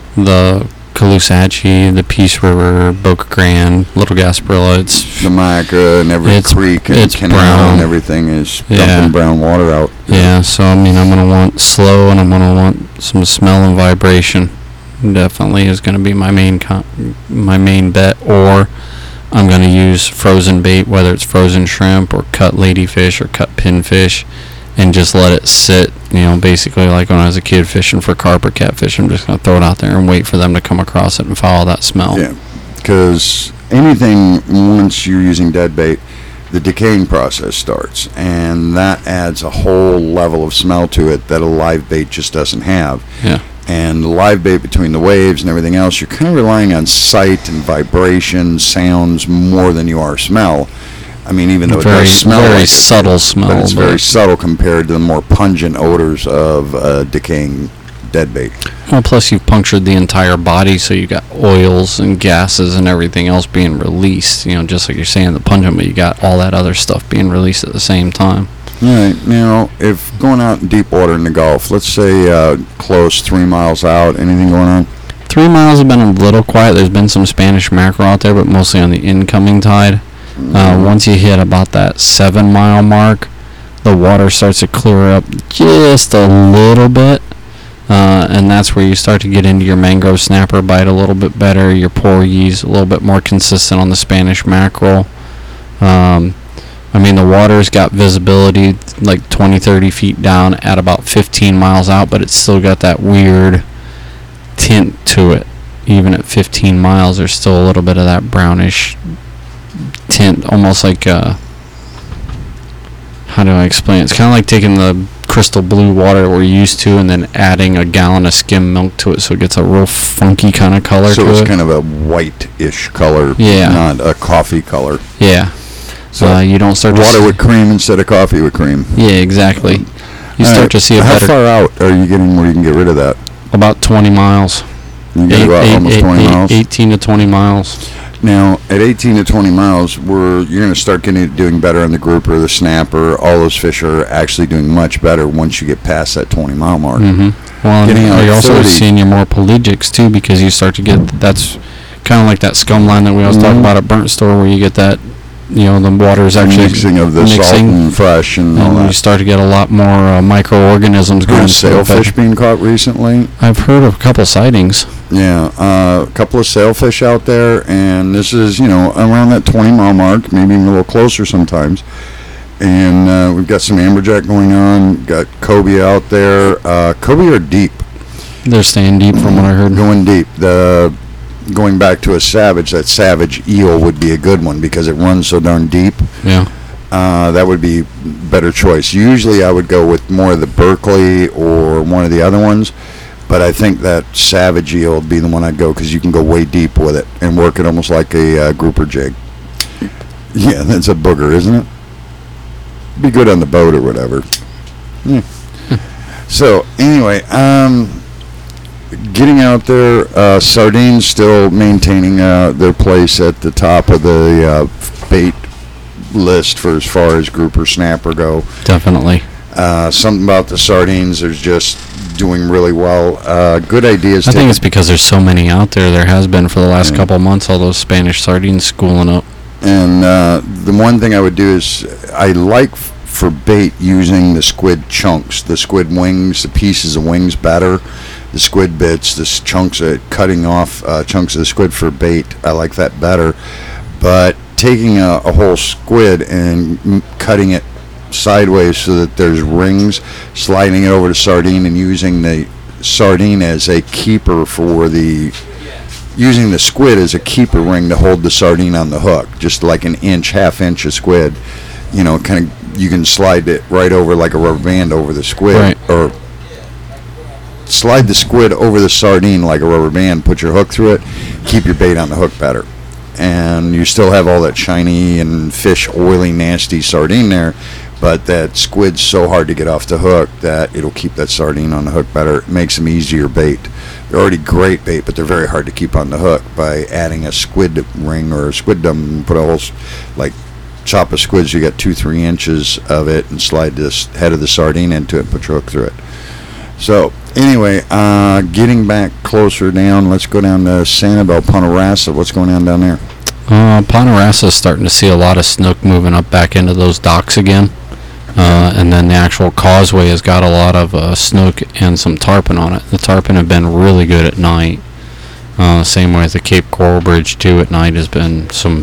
Speaker 3: the Caloosahatchee, the Peace River, Boca Grande, Little Gasparilla. It's
Speaker 2: The Maca and every
Speaker 3: It's-
Speaker 2: creek and
Speaker 3: it's
Speaker 2: canal
Speaker 3: brown.
Speaker 2: and everything is
Speaker 3: Yeah.
Speaker 2: dumping brown water out.
Speaker 3: yeah. So I mean, I'm gonna want slow, and I'm gonna want some smell and vibration. Definitely is gonna be my main con- my main bet. Or I'm gonna use frozen bait, whether it's frozen shrimp or cut ladyfish or cut pinfish, and just let it sit. You know, basically like when I was a kid fishing for carp or catfish, I'm just gonna throw it out there and wait for them to come across it and follow that smell.
Speaker 2: Yeah, because anything, once you're using dead bait, the decaying process starts, and that adds a whole level of smell to it that a live bait just doesn't have.
Speaker 3: Yeah.
Speaker 2: And the live bait between the waves and everything else, you're kind of relying on sight and vibration, sounds more than you are smell. I mean, even though it
Speaker 3: Very,
Speaker 2: does smell
Speaker 3: very
Speaker 2: like it,
Speaker 3: subtle smell.
Speaker 2: but it's
Speaker 3: but-
Speaker 2: very subtle compared to the more pungent odors of uh, decaying dead bait.
Speaker 3: Well, plus you've punctured the entire body, so you got oils and gases and everything else being released. You know, just like you're saying, the pungent, but you got all that other stuff being released at the same time.
Speaker 2: All right, now, if going out in deep water in the Gulf, let's say uh, close three miles out, anything going on?
Speaker 3: Three miles have been a little quiet. There's been some Spanish mackerel out there, but mostly on the incoming tide. Uh, once you hit about that seven mile mark, the water starts to clear up just a little bit. Uh, and that's where you start to get into your mangrove snapper bite a little bit better, your porgies a little bit more consistent on the Spanish mackerel. Um, I mean, the water's got visibility like twenty, thirty feet down at about fifteen miles out, but it's still got that weird tint to it. Even at fifteen miles, there's still a little bit of that brownish tint, almost like uh how do I explain it? It's kind of like taking the crystal blue water we're used to and then adding a gallon of skim milk to it, so it gets a real funky kind of color
Speaker 2: So
Speaker 3: to
Speaker 2: it's
Speaker 3: it.
Speaker 2: kind of a white-ish color,
Speaker 3: Yeah.
Speaker 2: not a coffee color.
Speaker 3: Yeah.
Speaker 2: So
Speaker 3: uh, you don't start to
Speaker 2: water
Speaker 3: see-
Speaker 2: with cream instead of coffee with cream.
Speaker 3: Yeah, exactly. You
Speaker 2: All
Speaker 3: start
Speaker 2: right,
Speaker 3: to see a
Speaker 2: How
Speaker 3: better
Speaker 2: far out are you getting where you can get rid of that?
Speaker 3: about twenty miles.
Speaker 2: You get
Speaker 3: Eight-
Speaker 2: about
Speaker 3: eight-
Speaker 2: almost
Speaker 3: eight-
Speaker 2: twenty
Speaker 3: eight-
Speaker 2: miles.
Speaker 3: eighteen to twenty miles.
Speaker 2: Now, at eighteen to twenty miles, we're, you're going to start getting doing better on the grouper, the snapper. All those fish are actually doing much better once you get past that twenty mile mark.
Speaker 3: Mm-hmm. Well,
Speaker 2: Getting
Speaker 3: and
Speaker 2: out
Speaker 3: you're also
Speaker 2: thirty.
Speaker 3: seeing your more pelagics too, because you start to get that's kind of like that scum line that we always talk
Speaker 2: Mhm.
Speaker 3: about at Burnt Store, where you get that, you know, the water is actually
Speaker 2: Mixing of the salt
Speaker 3: mixing,
Speaker 2: and fresh and all
Speaker 3: and you
Speaker 2: that.
Speaker 3: start to get a lot more uh, microorganisms going.
Speaker 2: Good
Speaker 3: through it, but
Speaker 2: sailfish being caught recently.
Speaker 3: I've heard of a couple sightings.
Speaker 2: Yeah, uh, a couple of sailfish out there, and this is, you know, around that twenty mile mark, maybe even a little closer sometimes. And uh, we've got some amberjack going on, got cobia out there. Uh, cobia are deep,
Speaker 3: They're staying deep, from what I heard.
Speaker 2: going deep. The going back to a savage, that savage eel would be a good one because it runs so darn deep.
Speaker 3: Yeah.
Speaker 2: uh, that would be better choice. Usually I would go with more of the Berkeley or one of the other ones, but I think that Savage eel would be the one I'd go because you can go way deep with it and work it almost like a uh, grouper jig. Yeah, that's a booger, isn't it? Be good on the boat or whatever. Yeah. So anyway, um, getting out there, uh, sardines still maintaining uh, their place at the top of the uh, bait list for as far as grouper snapper go.
Speaker 3: Definitely.
Speaker 2: Uh, something about the sardines, there's just doing really well. Uh, good ideas.
Speaker 3: I think
Speaker 2: taken-
Speaker 3: it's because there's so many out there. There has been for the last
Speaker 2: Yeah.
Speaker 3: couple of months, all those Spanish sardines schooling up.
Speaker 2: And uh, the one thing I would do is I like f- for bait using the squid chunks, the squid wings, the pieces of wings better, the squid bits, the s- chunks of cutting off uh, chunks of the squid for bait. I like that better. But taking a, a whole squid and m- cutting it sideways so that there's rings, sliding it over to sardine and using the sardine as a keeper for the using the squid as a keeper ring to hold the sardine on the hook, just like an inch, half inch of squid. You know, kind of, you can slide it right over like a rubber band over the squid,
Speaker 3: Right.
Speaker 2: or slide the squid over the sardine like a rubber band, put your hook through it, keep your bait on the hook better. And you still have all that shiny and fish, oily, nasty sardine there, but that squid's so hard to get off the hook that it'll keep that sardine on the hook better. It makes them easier bait. They're already great bait, but they're very hard to keep on the hook. By adding a squid ring or a squid dum, put a whole, s- like, chop a squid so you got two, three inches of it and slide this head of the sardine into it and put your hook through it. So, anyway, uh, getting back closer down, let's go down to Sanibel, Punta Rassa. What's going on down there?
Speaker 3: Uh, Ponderosa's starting to see a lot of snook moving up back into those docks again. Uh, and then the actual causeway has got a lot of uh, snook and some tarpon on it. The tarpon have been really good at night. Uh, same way with the Cape Coral Bridge too. At night has been some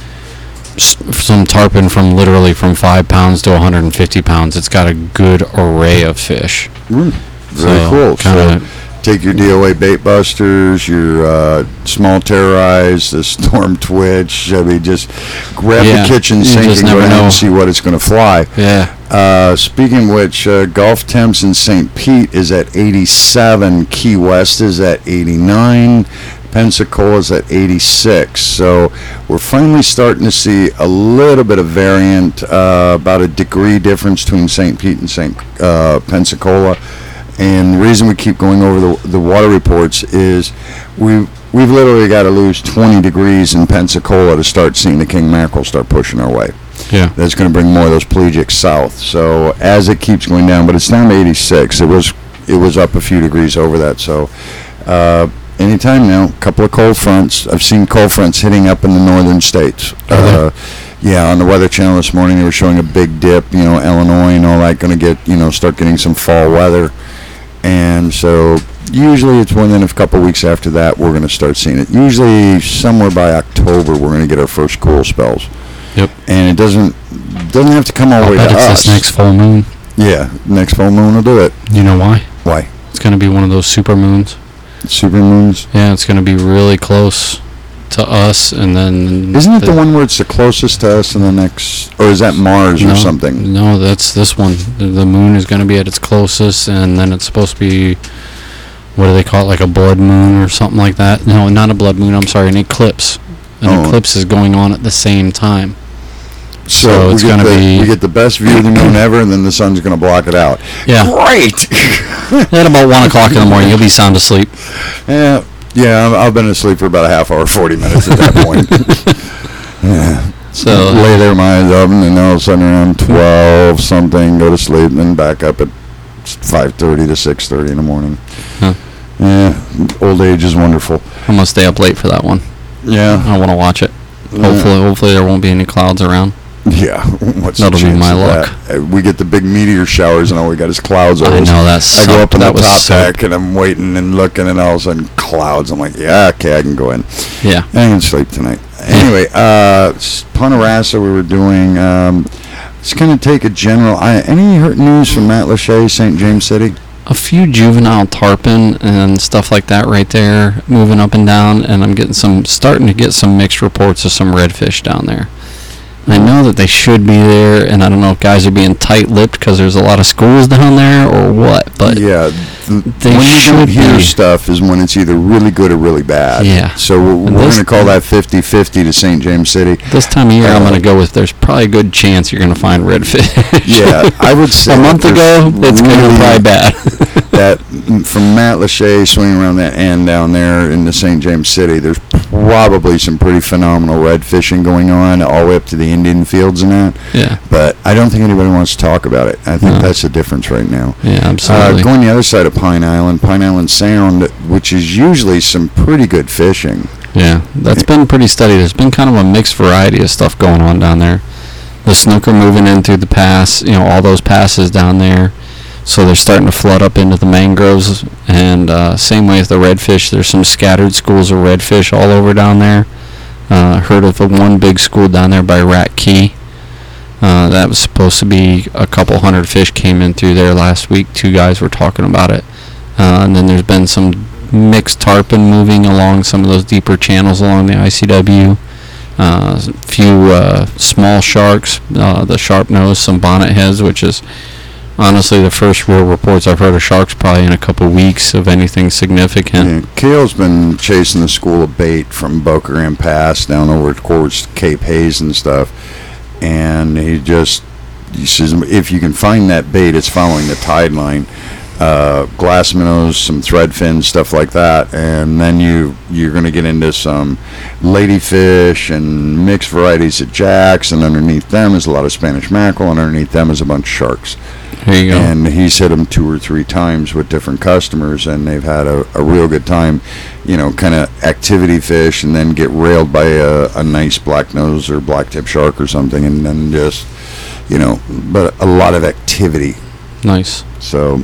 Speaker 3: s- some tarpon from literally from five pounds to one hundred fifty pounds. It's got a good array of fish.
Speaker 2: Mm, very
Speaker 3: So,
Speaker 2: cool.
Speaker 3: kinda-
Speaker 2: So, take your D O A bait busters, your uh, small terrorize, the storm twitch. I mean, just grab
Speaker 3: Yeah,
Speaker 2: the kitchen
Speaker 3: you
Speaker 2: sink
Speaker 3: just
Speaker 2: and go
Speaker 3: never
Speaker 2: down
Speaker 3: know.
Speaker 2: and see what it's going to fly.
Speaker 3: Yeah.
Speaker 2: Uh, speaking of which, uh, Gulf Temps in Saint Pete is at eighty-seven. Key West is at eighty-nine. Pensacola is at eighty-six. So we're finally starting to see a little bit of variant, uh, about a degree difference between Saint Pete and Saint uh, Pensacola. And the reason we keep going over the, the water reports is we we've literally got to lose twenty degrees in Pensacola to start seeing the king mackerel start pushing our way.
Speaker 3: Yeah.
Speaker 2: That's going to bring more of those pelagics south. So as it keeps going down, but it's down to eighty-six. It was it was up a few degrees over that. So uh, anytime now, a couple of cold fronts. I've seen cold fronts hitting up in the northern states. Uh, yeah, on the Weather Channel this morning they were showing a big dip. You know, Illinois and all that going to get you know start getting some fall weather. And so usually it's within a couple weeks after that we're going to start seeing it. Usually somewhere by October we're going to get our first cool spells.
Speaker 3: Yep.
Speaker 2: And it doesn't doesn't have to come all the
Speaker 3: I
Speaker 2: way
Speaker 3: bet
Speaker 2: to
Speaker 3: it's
Speaker 2: us.
Speaker 3: this next full moon.
Speaker 2: Yeah, next full moon will do it.
Speaker 3: You know why?
Speaker 2: Why?
Speaker 3: It's going to be one of those super moons.
Speaker 2: Super moons.
Speaker 3: Yeah, it's going to be really close to us, and then
Speaker 2: Isn't it the one where it's the closest to us and the next, or is that Mars
Speaker 3: no,
Speaker 2: or something?
Speaker 3: No, that's this one. The, the moon is going to be at its closest, and then it's supposed to be, what do they call it, like a blood moon or something like that? No, not a blood moon. I'm sorry, an eclipse. An
Speaker 2: Oh.
Speaker 3: eclipse is going on at the same time.
Speaker 2: So,
Speaker 3: So
Speaker 2: we
Speaker 3: it's
Speaker 2: get
Speaker 3: gonna
Speaker 2: the,
Speaker 3: be-
Speaker 2: we get the best view of the moon ever, and then the sun's going to block it out.
Speaker 3: Yeah.
Speaker 2: Great.
Speaker 3: At about one o'clock in the morning, you'll be sound asleep.
Speaker 2: Yeah, yeah. I've, I've been asleep for about a half hour, forty minutes at that point. Yeah.
Speaker 3: So
Speaker 2: lay there, my eyes open, and all of a sudden around twelve something, go to sleep, and then back up at five thirty to six thirty in the morning.
Speaker 3: Huh.
Speaker 2: Yeah, old age is wonderful.
Speaker 3: I'm gonna stay up late for that one.
Speaker 2: Yeah,
Speaker 3: I want to watch it. Hopefully, hopefully there won't be any clouds around.
Speaker 2: yeah. What's
Speaker 3: That'll
Speaker 2: the
Speaker 3: be
Speaker 2: chance
Speaker 3: my
Speaker 2: of
Speaker 3: luck.
Speaker 2: that? Uh, We get the big meteor showers, and all we got is clouds over
Speaker 3: I
Speaker 2: us.
Speaker 3: know that
Speaker 2: I
Speaker 3: sucked.
Speaker 2: go up on
Speaker 3: that
Speaker 2: the
Speaker 3: was
Speaker 2: top
Speaker 3: so-
Speaker 2: deck, and I'm waiting and looking, and all of a sudden clouds. I'm like, yeah, okay, I can go in.
Speaker 3: Yeah.
Speaker 2: I can sleep tonight. Anyway, uh, s- Punta Rassa we were doing. Um, let's kind of take a general. I, any hurt news from Matt Lachey, Saint James City?
Speaker 3: A few juvenile tarpon and stuff like that right there, moving up and down, and I'm getting some, starting to get some mixed reports of some redfish down there. I know that they should be there, and I don't know if guys are being tight-lipped because there's a lot of schools down there or what, but
Speaker 2: yeah, th-
Speaker 3: they
Speaker 2: when you
Speaker 3: should
Speaker 2: don't hear
Speaker 3: be.
Speaker 2: stuff is when it's either really good or really bad.
Speaker 3: Yeah.
Speaker 2: So we're,
Speaker 3: And
Speaker 2: we're
Speaker 3: this-
Speaker 2: going to call that fifty-fifty to Saint James City.
Speaker 3: This time of year, I'm
Speaker 2: Uh,
Speaker 3: going to go with there's probably a good chance you're going to find redfish.
Speaker 2: Yeah, I would say
Speaker 3: A month
Speaker 2: that
Speaker 3: ago,
Speaker 2: there's
Speaker 3: it's going to
Speaker 2: really-
Speaker 3: be probably bad.
Speaker 2: that mm, from Matt Lachey swinging around that end down there in the Saint James City, there's probably some pretty phenomenal red fishing going on all the way up to the Indian fields and that.
Speaker 3: Yeah,
Speaker 2: But I don't think anybody wants to talk about it. I think
Speaker 3: No.
Speaker 2: that's the difference right now.
Speaker 3: yeah,
Speaker 2: Uh,
Speaker 3: absolutely.
Speaker 2: going the other side of Pine Island, Pine Island Sound, which is usually some pretty good fishing.
Speaker 3: Yeah, that's been pretty steady. There's been kind of a mixed variety of stuff going on down there. The snooker moving in through the pass, you know, all those passes down there. So they're starting to flood up into the mangroves. And uh, same way with the redfish, there's some scattered schools of redfish all over down there. Uh, heard of the one big school down there by Rat Key. Uh, that was supposed to be a couple hundred fish came in through there last week. Two guys were talking about it. Uh, and then there's been some mixed tarpon moving along some of those deeper channels along the I C W. Uh, a few uh, small sharks, uh, the sharp nose, some bonnet heads, which is honestly the first real reports I've heard of sharks probably in a couple weeks of anything significant.
Speaker 2: Yeah, Kale's been chasing the school of bait from Boca Graham Pass down over towards Cape Hayes and stuff, and he just he says if you can find that bait, it's following the tide line. Uh, glass minnows, some thread fins, stuff like that, and then you you're going to get into some ladyfish and mixed varieties of jacks, and underneath them is a lot of Spanish mackerel, and underneath them is a bunch of sharks.
Speaker 3: There you go.
Speaker 2: And he's hit them two or three times with different customers, and they've had a, a real good time, you know, kind of activity fish, and then get railed by a, a nice black nose or black tip shark or something, and then just, you know, but a lot of activity.
Speaker 3: Nice.
Speaker 2: So,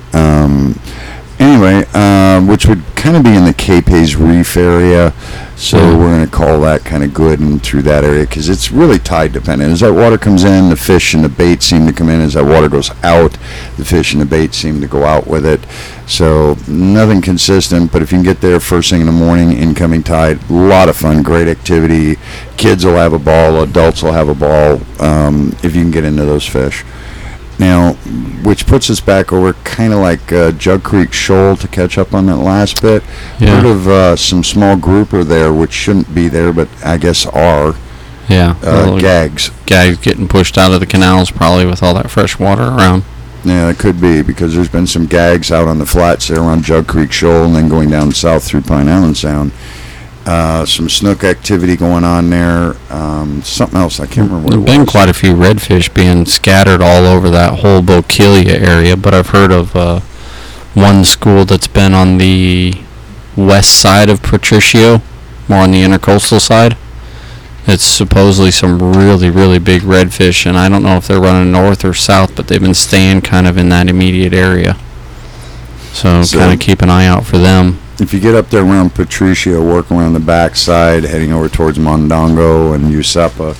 Speaker 2: um, anyway, uh, which would kind of be in the Cape Hayes Reef area. So
Speaker 3: Yeah.
Speaker 2: we're going to call that kind of good and through that area because it's really tide dependent. As that water comes in, the fish and the bait seem to come in. As that water goes out, the fish and the bait seem to go out with it. So nothing consistent, but if you can get there first thing in the morning, incoming tide, a lot of fun, great activity. Kids will have a ball, adults will have a ball um, if you can get into those fish. Now, which puts us back over kind of like uh, Jug Creek Shoal to catch up on that last bit.
Speaker 3: Yeah.
Speaker 2: Heard of uh, some small grouper there, which shouldn't be there, but I guess are,
Speaker 3: Yeah.
Speaker 2: uh,
Speaker 3: Little
Speaker 2: gags.
Speaker 3: Gags getting pushed out of the canals probably with all that fresh water around.
Speaker 2: Yeah, it could be, because there's been some gags out on the flats there around Jug Creek Shoal and then going down south through Pine Island Sound. Uh, some snook activity going on there. Um, something else, I can't remember what
Speaker 3: There's
Speaker 2: it
Speaker 3: been
Speaker 2: was.
Speaker 3: quite a few redfish being scattered all over that whole Bokeelia area, but I've heard of uh, one school that's been on the west side of Patricio, more on the intercoastal side. It's supposedly some really, really big redfish, and I don't know if they're running north or south, but they've been staying kind of in that immediate area. So,
Speaker 2: So-
Speaker 3: kind of keep an eye out for them.
Speaker 2: If you get up there around Patricio, work around the backside, heading over towards Mondongo and Usepa,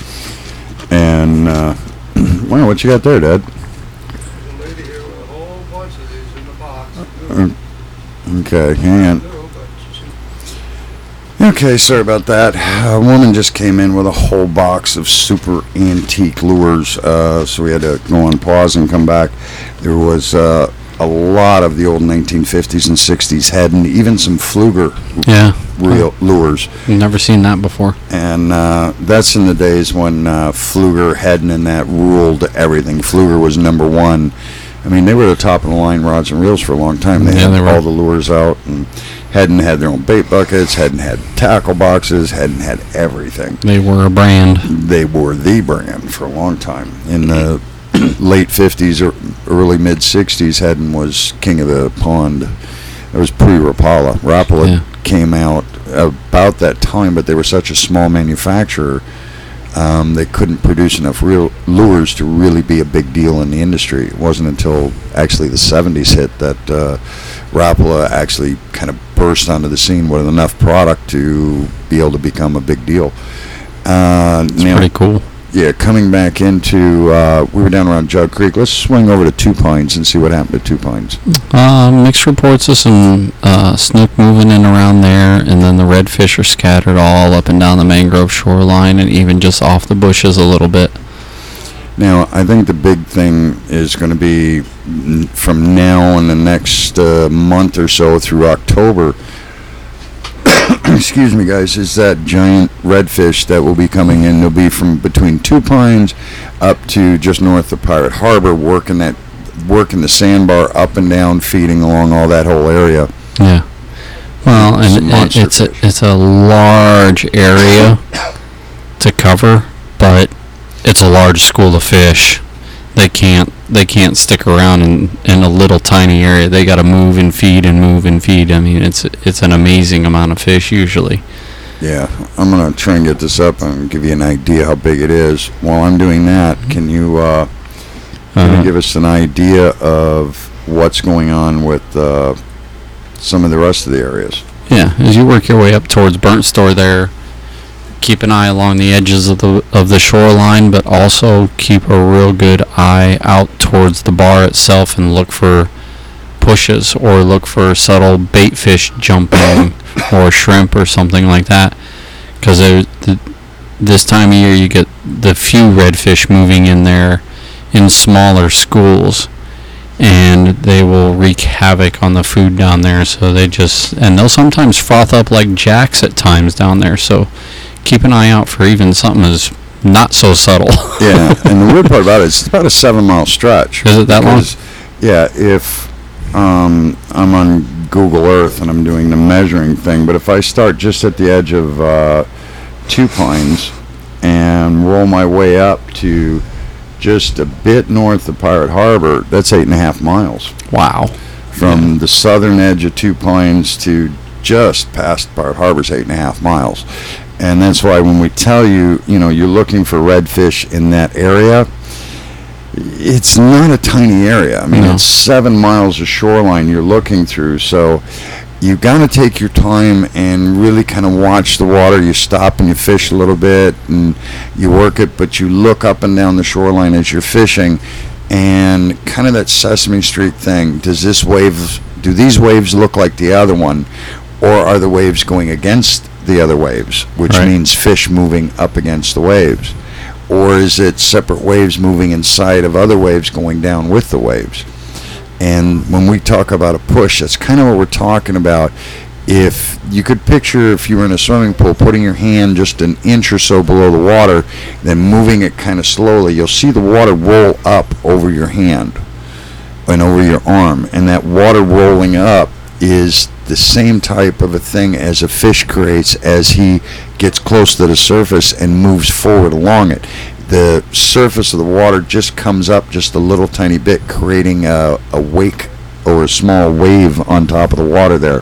Speaker 2: and uh, wow, what you got there, Dad?
Speaker 4: There's a lady here with a whole bunch of these in the box.
Speaker 2: Uh, Okay, hang on.
Speaker 4: No, but she-
Speaker 2: Okay, sorry about that. A woman just came in with a whole box of super antique lures, uh, so we had to go on pause and come back. There was uh, a lot of the old nineteen fifties and sixties head, and even some Fluger
Speaker 3: Yeah.
Speaker 2: real lures.
Speaker 3: Never seen that before.
Speaker 2: And uh, that's in the days when uh, Fluger, Hedden, and that ruled everything. Fluger was number one. I mean, they were the top of the line rods and reels for a long time. They
Speaker 3: Yeah,
Speaker 2: had
Speaker 3: they were.
Speaker 2: all the lures out, and Hedden had their own bait buckets. Hedden had tackle boxes. Hedden had everything.
Speaker 3: They were a brand.
Speaker 2: They were the brand for a long time. In the late fifties or early mid sixties, Hedden was king of the pond. It was pre-Rapala. Rapala
Speaker 3: Yeah.
Speaker 2: came out about that time, but they were such a small manufacturer, um, they couldn't produce enough real lures to really be a big deal in the industry. It wasn't until actually the seventies hit that uh, Rapala actually kind of burst onto the scene with enough product to be able to become a big deal. Uh,
Speaker 3: It's
Speaker 2: now,
Speaker 3: pretty cool.
Speaker 2: yeah, coming back into, uh, we were down around Jug Creek. Let's swing over to Two Pines and see what happened to Two Pines.
Speaker 3: Uh, mixed reports of some uh, snook moving in around there, and then the redfish are scattered all up and down the mangrove shoreline, and even just off the bushes a little bit.
Speaker 2: Now, I think the big thing is going to be n- from now and the next uh, month or so through October, excuse me, guys, is that giant redfish that will be coming in. They'll be from between Two Pines up to just north of Pirate Harbor, working that, working the sandbar up and down, feeding along all that whole area.
Speaker 3: Yeah. Well,
Speaker 2: Some
Speaker 3: and it,
Speaker 2: monster
Speaker 3: it's a
Speaker 2: fish.
Speaker 3: it's a large area to cover, but it's a large school of fish. They can't they can't stick around in, in a little tiny area. They got to move and feed and move and feed. I mean, it's it's an amazing amount of fish usually.
Speaker 2: Yeah, I'm going to try and get this up and give you an idea how big it is. While I'm doing that, can you, uh, can
Speaker 3: Uh,
Speaker 2: you give us an idea of what's going on with uh, some of the rest of the areas?
Speaker 3: Yeah, as you work your way up towards Burnt Store there, keep an eye along the edges of the of the shoreline, but also keep a real good eye out towards the bar itself and look for pushes or look for subtle bait fish jumping or shrimp or something like that. Because th- this time of year you get the few redfish moving in there in smaller schools, and they will wreak havoc on the food down there. So they just, and they'll sometimes froth up like jacks at times down there. So keep an eye out for even something as not so subtle.
Speaker 2: Yeah, and the weird part about it is it's about a seven mile stretch.
Speaker 3: Is it that long?
Speaker 2: Because, yeah, if um, I'm on Google Earth and I'm doing the measuring thing, but if I start just at the edge of uh, Two Pines and roll my way up to just a bit north of Pirate Harbor, that's eight and a half miles.
Speaker 3: Wow.
Speaker 2: From the southern edge of Two Pines to just past Pirate Harbor's eight and a half miles. And that's why when we tell you, you know, you're looking for redfish in that area, it's not a tiny area. I mean,
Speaker 3: No.
Speaker 2: it's seven miles of shoreline you're looking through. So you've got to take your time and really kind of watch the water. You stop and you fish a little bit and you work it, but you look up and down the shoreline as you're fishing, and kind of that Sesame Street thing. Does this wave, do these waves look like the other one, or are the waves going against the other waves, which
Speaker 3: Right.
Speaker 2: means fish moving up against the waves? Or is it separate waves moving inside of other waves going down with the waves? And when we talk about a push, that's kind of what we're talking about. If you could picture, if you were in a swimming pool, putting your hand just an inch or so below the water, then moving it kind of slowly, you'll see the water roll up over your hand and over your arm. And that water rolling up is the same type of a thing as a fish creates as he gets close to the surface and moves forward along it. The surface of the water just comes up just a little tiny bit, creating a, a wake or a small wave on top of the water there.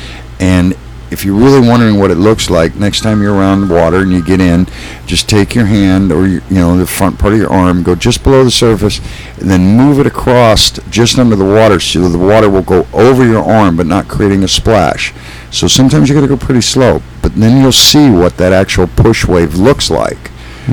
Speaker 2: And if you're really wondering what it looks like, next time you're around the water and you get in, just take your hand or your, you know, the front part of your arm, go just below the surface, and then move it across just under the water so the water will go over your arm but not creating a splash. So sometimes you got to go pretty slow, but then you'll see what that actual push wave looks like.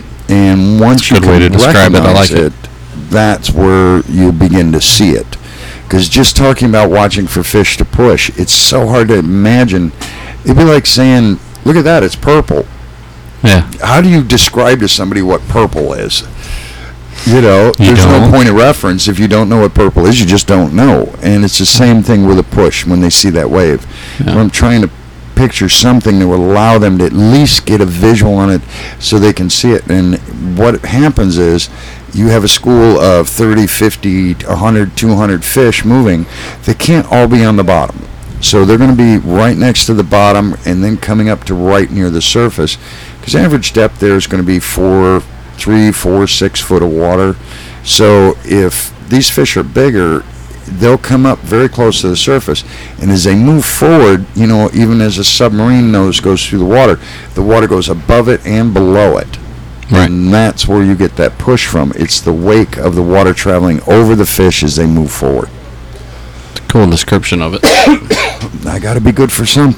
Speaker 2: And once you
Speaker 3: Good way to
Speaker 2: can
Speaker 3: describe it. I
Speaker 2: recognize
Speaker 3: like it.
Speaker 2: it, that's where you begin to see it. Because just talking about watching for fish to push, it's so hard to imagine. It'd be like saying, look at that, it's purple.
Speaker 3: Yeah.
Speaker 2: How do you describe to somebody what purple is? You know,
Speaker 3: You
Speaker 2: there's no
Speaker 3: don't.
Speaker 2: point of reference. If you don't know what purple is, you just don't know. And it's the same thing with a push when they see that wave.
Speaker 3: Yeah.
Speaker 2: I'm trying to picture something that will allow them to at least get a visual on it so they can see it. And what happens is you have a school of thirty, fifty, one hundred, two hundred fish moving. They can't all be on the bottom. So they're going to be right next to the bottom and then coming up to right near the surface. Because average depth there is going to be four, three, four, six foot of water. So if these fish are bigger, they'll come up very close to the surface. And as they move forward, you know, even as a submarine nose goes through the water, the water goes above it and below it.
Speaker 3: Right.
Speaker 2: And that's where you get that push from. It's the wake of the water traveling over the fish as they move forward.
Speaker 3: Cool description of it.
Speaker 2: I got to be good for something.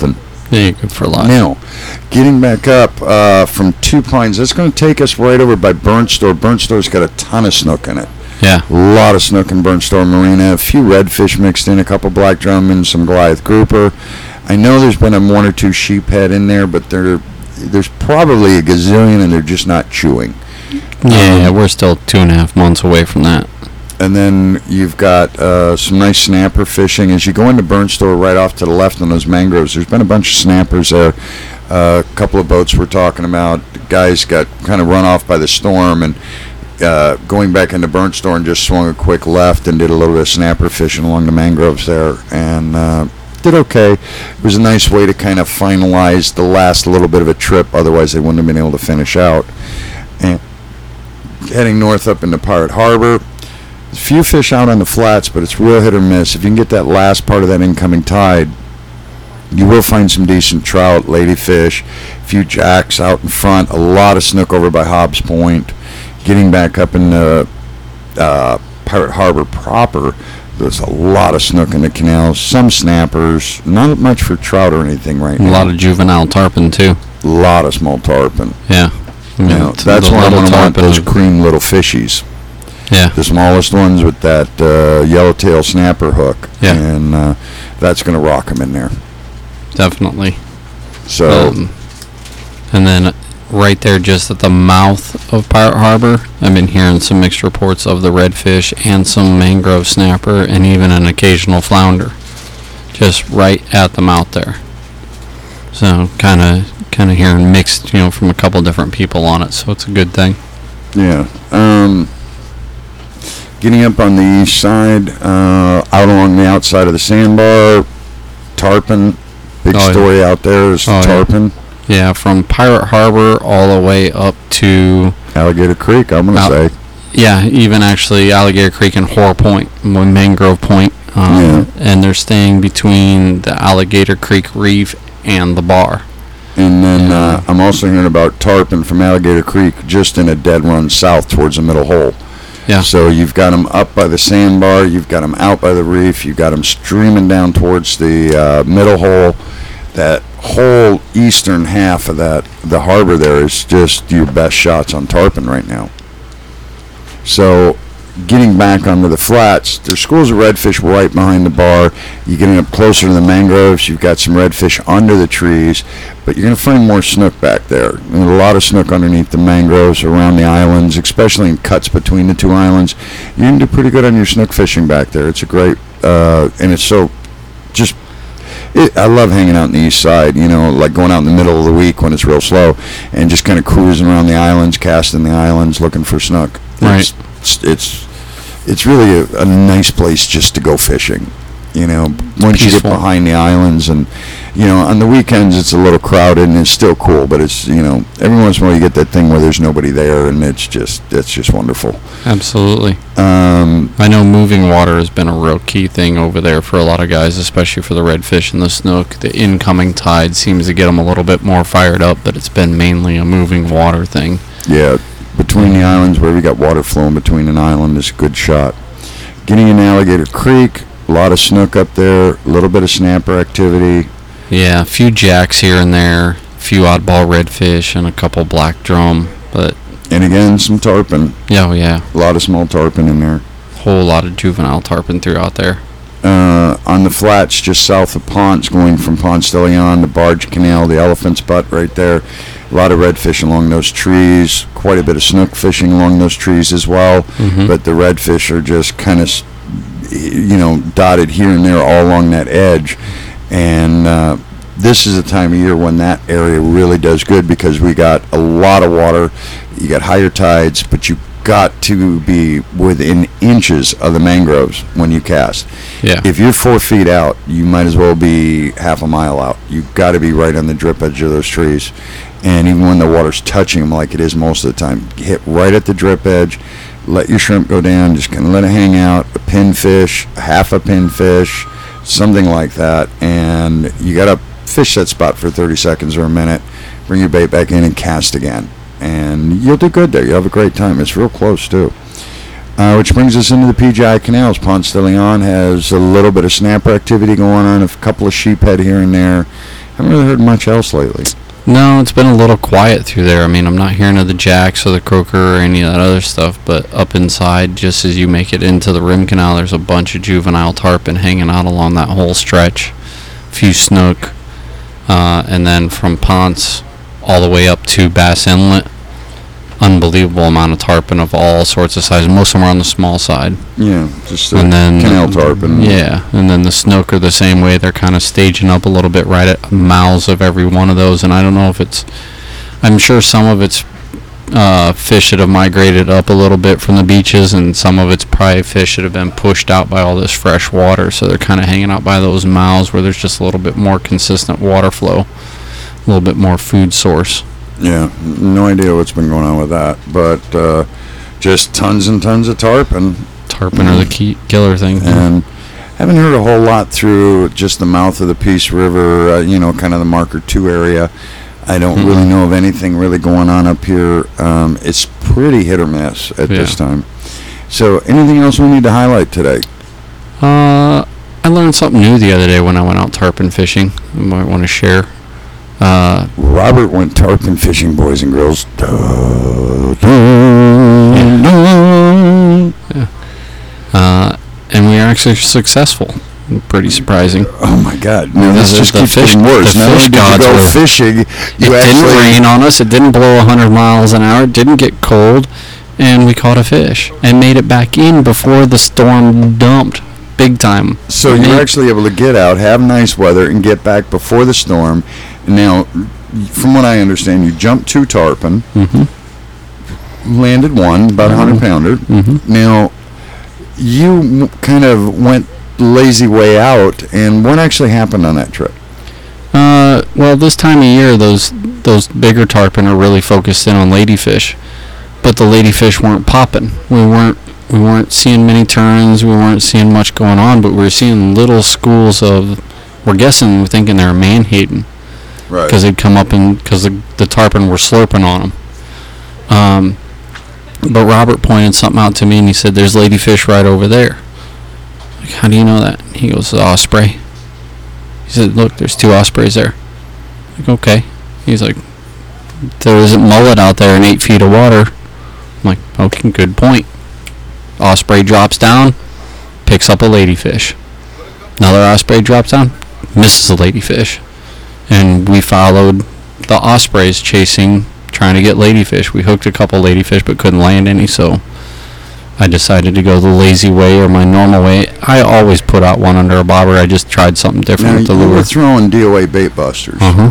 Speaker 3: Yeah, good for live.
Speaker 2: Now, getting back up uh, from Two Pines, that's going to take us right over by Burnt Store. Burnt Store's got a ton of snook in it.
Speaker 3: Yeah.
Speaker 2: A lot of snook in Burnt Store Marina. A few redfish mixed in, a couple black drum, some Goliath grouper. I know there's been a one or two sheephead in there, but they're, there's probably a gazillion, and they're just not chewing.
Speaker 3: Yeah,
Speaker 2: Um,
Speaker 3: we're still two and a half months away from that.
Speaker 2: And then you've got uh, some nice snapper fishing. As you go into Burnt Store right off to the left on those mangroves, there's been a bunch of snappers there. Uh, a couple of boats we're talking about. The guys got kind of run off by the storm, and uh, going back into Burnt Store and just swung a quick left and did a little bit of snapper fishing along the mangroves there, and uh, did okay. It was a nice way to kind of finalize the last little bit of a trip. Otherwise, they wouldn't have been able to finish out. And heading north up into Pirate Harbor. A few fish out on the flats, but it's real hit or miss. If you can get that last part of that incoming tide, you will find some decent trout, ladyfish, a few jacks out in front, a lot of snook over by Hobbs Point. Getting back up in the uh, Pirate Harbor proper, there's a lot of snook in the canals, some snappers, not much for trout or anything right
Speaker 3: A
Speaker 2: now.
Speaker 3: lot of juvenile tarpon, too.
Speaker 2: A lot of small tarpon.
Speaker 3: Yeah. I mean,
Speaker 2: Now,
Speaker 3: it's
Speaker 2: that's
Speaker 3: the
Speaker 2: why I'm
Speaker 3: little
Speaker 2: going to want
Speaker 3: tarpon
Speaker 2: those
Speaker 3: is-
Speaker 2: cream little fishies.
Speaker 3: Yeah.
Speaker 2: The smallest ones with that uh, yellowtail snapper hook.
Speaker 3: Yeah.
Speaker 2: And uh, that's going to rock them in there.
Speaker 3: Definitely.
Speaker 2: So,
Speaker 3: Um, and then right there, just at the mouth of Pirate Harbor, I've been hearing some mixed reports of the redfish and some mangrove snapper and even an occasional flounder, just right at the mouth there. So kind of kind of hearing mixed, you know, from a couple different people on it. So it's a good thing.
Speaker 2: yeah. Um, getting up on the east side, uh, out along the outside of the sandbar, tarpon. Big
Speaker 3: Oh, yeah.
Speaker 2: story out there is
Speaker 3: Oh, yeah.
Speaker 2: tarpon.
Speaker 3: Yeah, from Pirate Harbor all the way up to
Speaker 2: Alligator Creek, I'm going to
Speaker 3: Out-
Speaker 2: say.
Speaker 3: yeah, even actually Alligator Creek and Whore Point, M- Mangrove Point, um,
Speaker 2: Yeah.
Speaker 3: and they're staying between the Alligator Creek Reef and the bar.
Speaker 2: And then
Speaker 3: Yeah.
Speaker 2: uh, I'm also hearing about tarpon from Alligator Creek just in a dead run south towards the middle hole.
Speaker 3: Yeah.
Speaker 2: So you've got them up by the sandbar, you've got them out by the reef, you've got them streaming down towards the uh, middle hole. That whole eastern half of that, the harbor there, is just your best shots on tarpon right now. So getting back onto the flats, there's schools of redfish right behind the bar. You're getting up closer to the mangroves, you've got some redfish under the trees, but you're going to find more snook back there. And a lot of snook underneath the mangroves around the islands, especially in cuts between the two islands. You can do pretty good on your snook fishing back there. It's a great, uh, and it's so just, it, I love hanging out on the east side, you know, like going out in the middle of the week when it's real slow and just kind of cruising around the islands, casting the islands, looking for snook. It's, it's, it's, it's really a, a nice place just to go fishing. You know, once you get
Speaker 3: peaceful.
Speaker 2: behind the islands, and you know, on the weekends it's a little crowded and it's still cool, but it's, you know, every once in a while you get that thing where there's nobody there, and it's just it's just wonderful.
Speaker 3: Absolutely.
Speaker 2: Um,
Speaker 3: I know moving water has been a real key thing over there for a lot of guys, especially for the redfish and the snook. The incoming tide seems to get them a little bit more fired up, but it's been mainly a moving water thing.
Speaker 2: yeah, between the islands, where we got water flowing between an island, is a good shot. Getting in Alligator Creek, a lot of snook up there, a little bit of snapper activity.
Speaker 3: Yeah, a few jacks here and there, a few oddball redfish, and a couple black drum. But,
Speaker 2: And again, some tarpon.
Speaker 3: yeah, oh, yeah,
Speaker 2: A lot of small tarpon in there.
Speaker 3: whole lot of juvenile tarpon throughout there.
Speaker 2: Uh, on the flats just south of Ponce, going from Ponce de Leon to Barge Canal, the Elephant's Butt right there. A lot of redfish along those trees. Quite a bit of snook fishing along those trees as well.
Speaker 3: Mhm.
Speaker 2: But the redfish are just kind of, you know, dotted here and there all along that edge. And uh, this is the time of year when that area really does good, because we got a lot of water. You got higher tides, but you got to be within inches of the mangroves when you cast.
Speaker 3: Yeah.
Speaker 2: If you're four feet out, you might as well be half a mile out. You've got to be right on the drip edge of those trees. And even when the water's touching them, like it is most of the time, hit right at the drip edge, let your shrimp go down, just kind of let it hang out, a pinfish, half a pinfish, something like that. And you got to fish that spot for thirty seconds or a minute, bring your bait back in and cast again. And you'll do good there. You'll have a great time. It's real close, too. Uh, which brings us into the P G I canals. Ponce de Leon has a little bit of snapper activity going on, a couple of sheephead here and there. Haven't really heard much else lately.
Speaker 3: No, it's been a little quiet through there. I mean, I'm not hearing of the jacks or the croaker or any of that other stuff, but up inside, just as you make it into the rim canal, there's a bunch of juvenile tarpon hanging out along that whole stretch. A few snook, uh, and then from Ponce all the way up to Bass Inlet, unbelievable amount of tarpon of all sorts of sizes. Most of them are on the small side.
Speaker 2: Yeah, just the
Speaker 3: And then
Speaker 2: canal tarpon.
Speaker 3: Yeah, and then the snook are the same way. They're kind of staging up a little bit right at mouths of every one of those, and I don't know if it's, I'm sure some of it's uh, fish that have migrated up a little bit from the beaches, and some of it's probably fish that have been pushed out by all this fresh water, so they're kind of hanging out by those mouths where there's just a little bit more consistent water flow, a little bit more food source.
Speaker 2: Yeah, no idea what's been going on with that, but uh, just tons and tons of tarpon.
Speaker 3: Tarpon are the key killer thing.
Speaker 2: And haven't heard a whole lot through just the mouth of the Peace River, uh, you know, kind of the Marker two area. I don't
Speaker 3: Mhm.
Speaker 2: really know of anything really going on up here. Um, it's pretty hit or miss at
Speaker 3: Yeah.
Speaker 2: this time. So anything else we need to highlight today?
Speaker 3: Uh, I learned something new the other day when I went out tarpon fishing. I might want to share. Uh,
Speaker 2: Robert went tarpon fishing, boys and girls.
Speaker 3: uh, and we are actually successful. Pretty surprising.
Speaker 2: Oh my God! No, this
Speaker 3: The-
Speaker 2: just
Speaker 3: the
Speaker 2: keeps
Speaker 3: fish-
Speaker 2: getting worse.
Speaker 3: the
Speaker 2: Not
Speaker 3: fish
Speaker 2: only did you
Speaker 3: gods
Speaker 2: go
Speaker 3: were-
Speaker 2: fishing,
Speaker 3: It
Speaker 2: you
Speaker 3: didn't
Speaker 2: actually
Speaker 3: rain on us. It didn't blow one hundred miles an hour. It didn't get cold. And we caught a fish and made it back in before the storm dumped big time.
Speaker 2: So
Speaker 3: I
Speaker 2: you're
Speaker 3: mean,
Speaker 2: actually able to get out, have nice weather, and get back before the storm. Now, from what I understand, you jumped two tarpon,
Speaker 3: Mhm.
Speaker 2: landed one, about a hundred pounder.
Speaker 3: Mhm.
Speaker 2: Now, you m- kind of went lazy way out, and what actually happened on that trip?
Speaker 3: Uh, well, this time of year, those those bigger tarpon are really focused in on ladyfish, but the ladyfish weren't popping. We weren't we weren't seeing many turns. We weren't seeing much going on, but we were seeing little schools of. We're guessing, we're thinking they're man-hating
Speaker 2: Right.
Speaker 3: because they'd come up and because the, the tarpon were slurping on them. Um, but Robert pointed something out to me, and he said, "There's ladyfish right over there." Like, how do you know that? He goes, "The osprey." He said, "Look, there's two ospreys there." Like, okay. He's like, "There isn't mullet out there in eight feet of water." I'm like, okay, good point. Osprey drops down, picks up a ladyfish. Another osprey drops down, misses a ladyfish. And we followed the ospreys chasing, trying to get ladyfish. We hooked a couple ladyfish but couldn't land any, so I decided to go the lazy way or my normal way. I always put out one under a bobber. I just tried something different
Speaker 2: Now,
Speaker 3: with the
Speaker 2: you were
Speaker 3: lure.
Speaker 2: throwing D O A bait busters
Speaker 3: Uh-huh.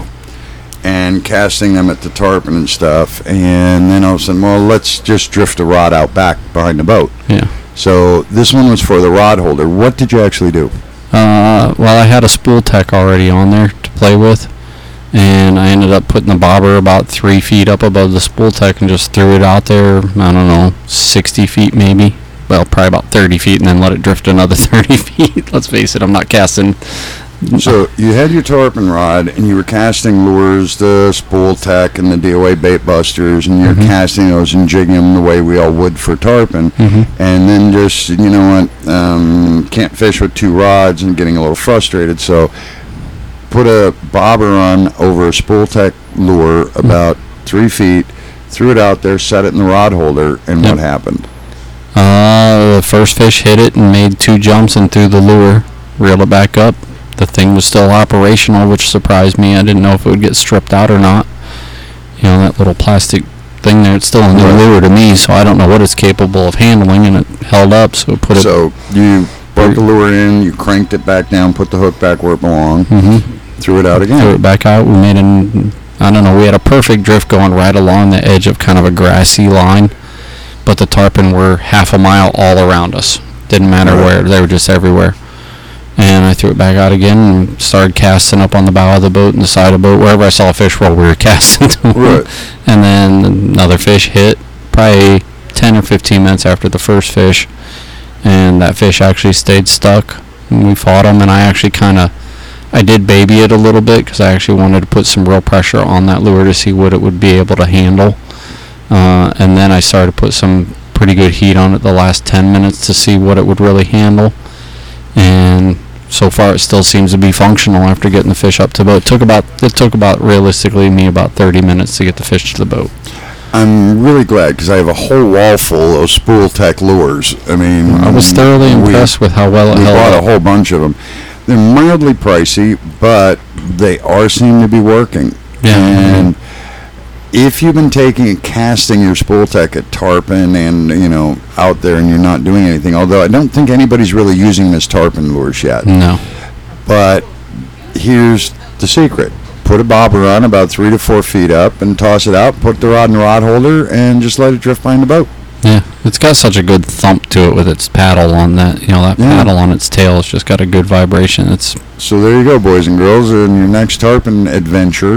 Speaker 2: and casting them at the tarpon and stuff, and then all of a sudden, well, let's just drift a rod out back behind the boat.
Speaker 3: Yeah.
Speaker 2: So this one was for the rod holder. What did you actually do?
Speaker 3: Uh, well, I had a spool tech already on there to play with, and I ended up putting the bobber about three feet up above the spool tech and just threw it out there, I don't know, sixty feet maybe. Well, probably about thirty feet, and then let it drift another thirty feet. Let's face it, I'm not casting.
Speaker 2: So you had your tarpon rod, and you were casting lures, the spool tech and the D O A bait busters, and you're
Speaker 3: Mhm.
Speaker 2: casting those and jigging them the way we all would for tarpon.
Speaker 3: Mhm.
Speaker 2: And then just, you know what, um, can't fish with two rods and getting a little frustrated. So put a bobber on over a spool tech lure about three feet, threw it out there, set it in the rod holder, and
Speaker 3: Yep.
Speaker 2: what happened?
Speaker 3: Uh, the first fish hit it and made two jumps and threw the lure, reeled it back up. The thing was still operational, which surprised me. I didn't know if it would get stripped out or not. You know, that little plastic thing there, it's still a new
Speaker 2: Right.
Speaker 3: lure to me, so I don't know what it's capable of handling, and it held up, so it put it...
Speaker 2: So you brought the lure in, you cranked it back down, put the hook back where it belonged,
Speaker 3: Mhm.
Speaker 2: threw it out again.
Speaker 3: Threw it back out. We made an, I don't know, we had a perfect drift going right along the edge of kind of a grassy line, but the tarpon were half a mile all around us. Didn't matter
Speaker 2: Right.
Speaker 3: where, they were just everywhere. And I threw it back out again and started casting up on the bow of the boat and the side of the boat. Wherever I saw a fish roll, we were casting to 'em.
Speaker 2: Right.
Speaker 3: And then another fish hit probably ten or fifteen minutes after the first fish. And that fish actually stayed stuck. And we fought him, and I actually kind of, I did baby it a little bit because I actually wanted to put some real pressure on that lure to see what it would be able to handle. Uh, and then I started to put some pretty good heat on it the last ten minutes to see what it would really handle. And so far it still seems to be functional after getting the fish up to the boat. It took about it took about realistically me about thirty minutes to get the fish to the boat.
Speaker 2: I'm really glad because I have a whole wall full of Spool Tech lures. I mean,
Speaker 3: I was thoroughly
Speaker 2: we-
Speaker 3: impressed with how well it
Speaker 2: We
Speaker 3: held
Speaker 2: bought a
Speaker 3: up.
Speaker 2: whole bunch of them. They're mildly pricey, but they are seem to be working.
Speaker 3: Yeah.
Speaker 2: And if you've been taking and casting your Spool Tech at tarpon and, you know, out there and you're not doing anything, although I don't think anybody's really using them as tarpon lures yet.
Speaker 3: No.
Speaker 2: But here's the secret. Put a bobber on about three to four feet up and toss it out, put the rod in the rod holder, and just let it drift behind the boat.
Speaker 3: Yeah, it's got such a good thump to it with its paddle on that. You know, that
Speaker 2: Yeah.
Speaker 3: paddle on its tail. It's just got a good vibration. It's
Speaker 2: So there you go, boys and girls, in your next tarpon adventure.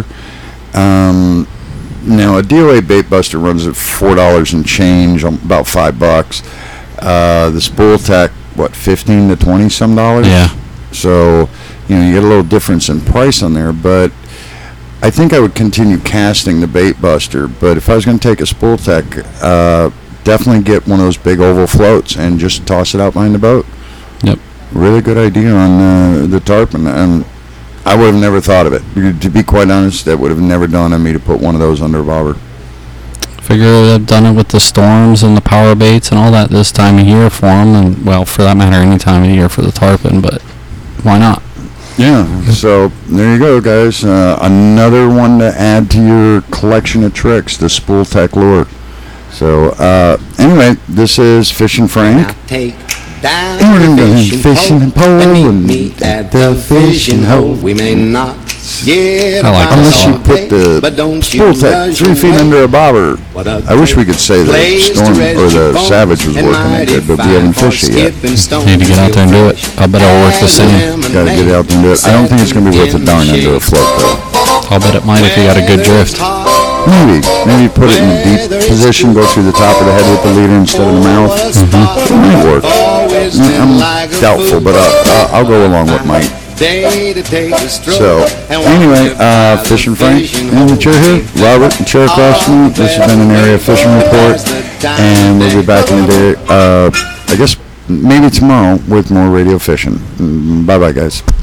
Speaker 2: Um, now, a D O A bait buster runs at four dollars and change, um, about five bucks. Uh, the Spool Tech, what, fifteen to twenty some dollars?
Speaker 3: yeah.
Speaker 2: So, you know, you get a little difference in price on there, but I think I would continue casting the bait buster. But if I was going to take a Spool Tech, uh, definitely get one of those big oval floats and just toss it out behind the boat.
Speaker 3: Yep.
Speaker 2: Really good idea on uh, the tarpon. And I would have never thought of it. To be quite honest, that would have never dawned on me to put one of those under a bobber.
Speaker 3: Figure they've done it with the storms and the power baits and all that this time of year for them, and well, for that matter, any time of year for the tarpon. But why not?
Speaker 2: Yeah, so there you go, guys. Uh, another one to add to your collection of tricks, the Spool Tech lure. So, uh, anyway, this is Fishing Frank.
Speaker 1: Now take down
Speaker 2: And
Speaker 1: the
Speaker 2: the
Speaker 1: fishing,
Speaker 2: fishing
Speaker 1: pole,
Speaker 2: pole
Speaker 1: and meet me
Speaker 2: and
Speaker 1: at
Speaker 2: the
Speaker 1: the fishing
Speaker 2: fishing
Speaker 1: hole.
Speaker 2: hole.
Speaker 1: We may not get
Speaker 3: I like
Speaker 1: a
Speaker 3: this
Speaker 2: Unless you
Speaker 3: song.
Speaker 2: put the
Speaker 1: but don't
Speaker 2: Spool
Speaker 1: you
Speaker 2: Tech
Speaker 1: rush
Speaker 2: three feet
Speaker 1: away.
Speaker 2: under a bobber.
Speaker 1: What a
Speaker 2: I wish we could say the
Speaker 1: place to
Speaker 2: storm
Speaker 1: rest
Speaker 2: or
Speaker 1: your
Speaker 2: the
Speaker 1: bones
Speaker 2: Savage was
Speaker 1: and
Speaker 2: working that
Speaker 1: mighty
Speaker 2: good, but we
Speaker 1: fine
Speaker 2: haven't
Speaker 1: for
Speaker 2: fished it yet.
Speaker 1: skipping stones.
Speaker 3: Need to get out there and do it. I bet it'll work the same.
Speaker 2: Gotta get out there and do it. I don't think it's gonna be worth a darn under a float, though.
Speaker 3: I'll bet it might if you got a good drift.
Speaker 2: Maybe. Maybe put it in a deep position, go through the top of the head with the leader instead of the mouth. It might work. I'm doubtful, but uh, I'll go along with Mike. So, anyway, uh, Fishing Frank and the chair here, Robert and chair across from me. This has been an area fishing report, and we'll be back in a day, uh, I guess maybe tomorrow with more radio fishing. Bye bye, guys.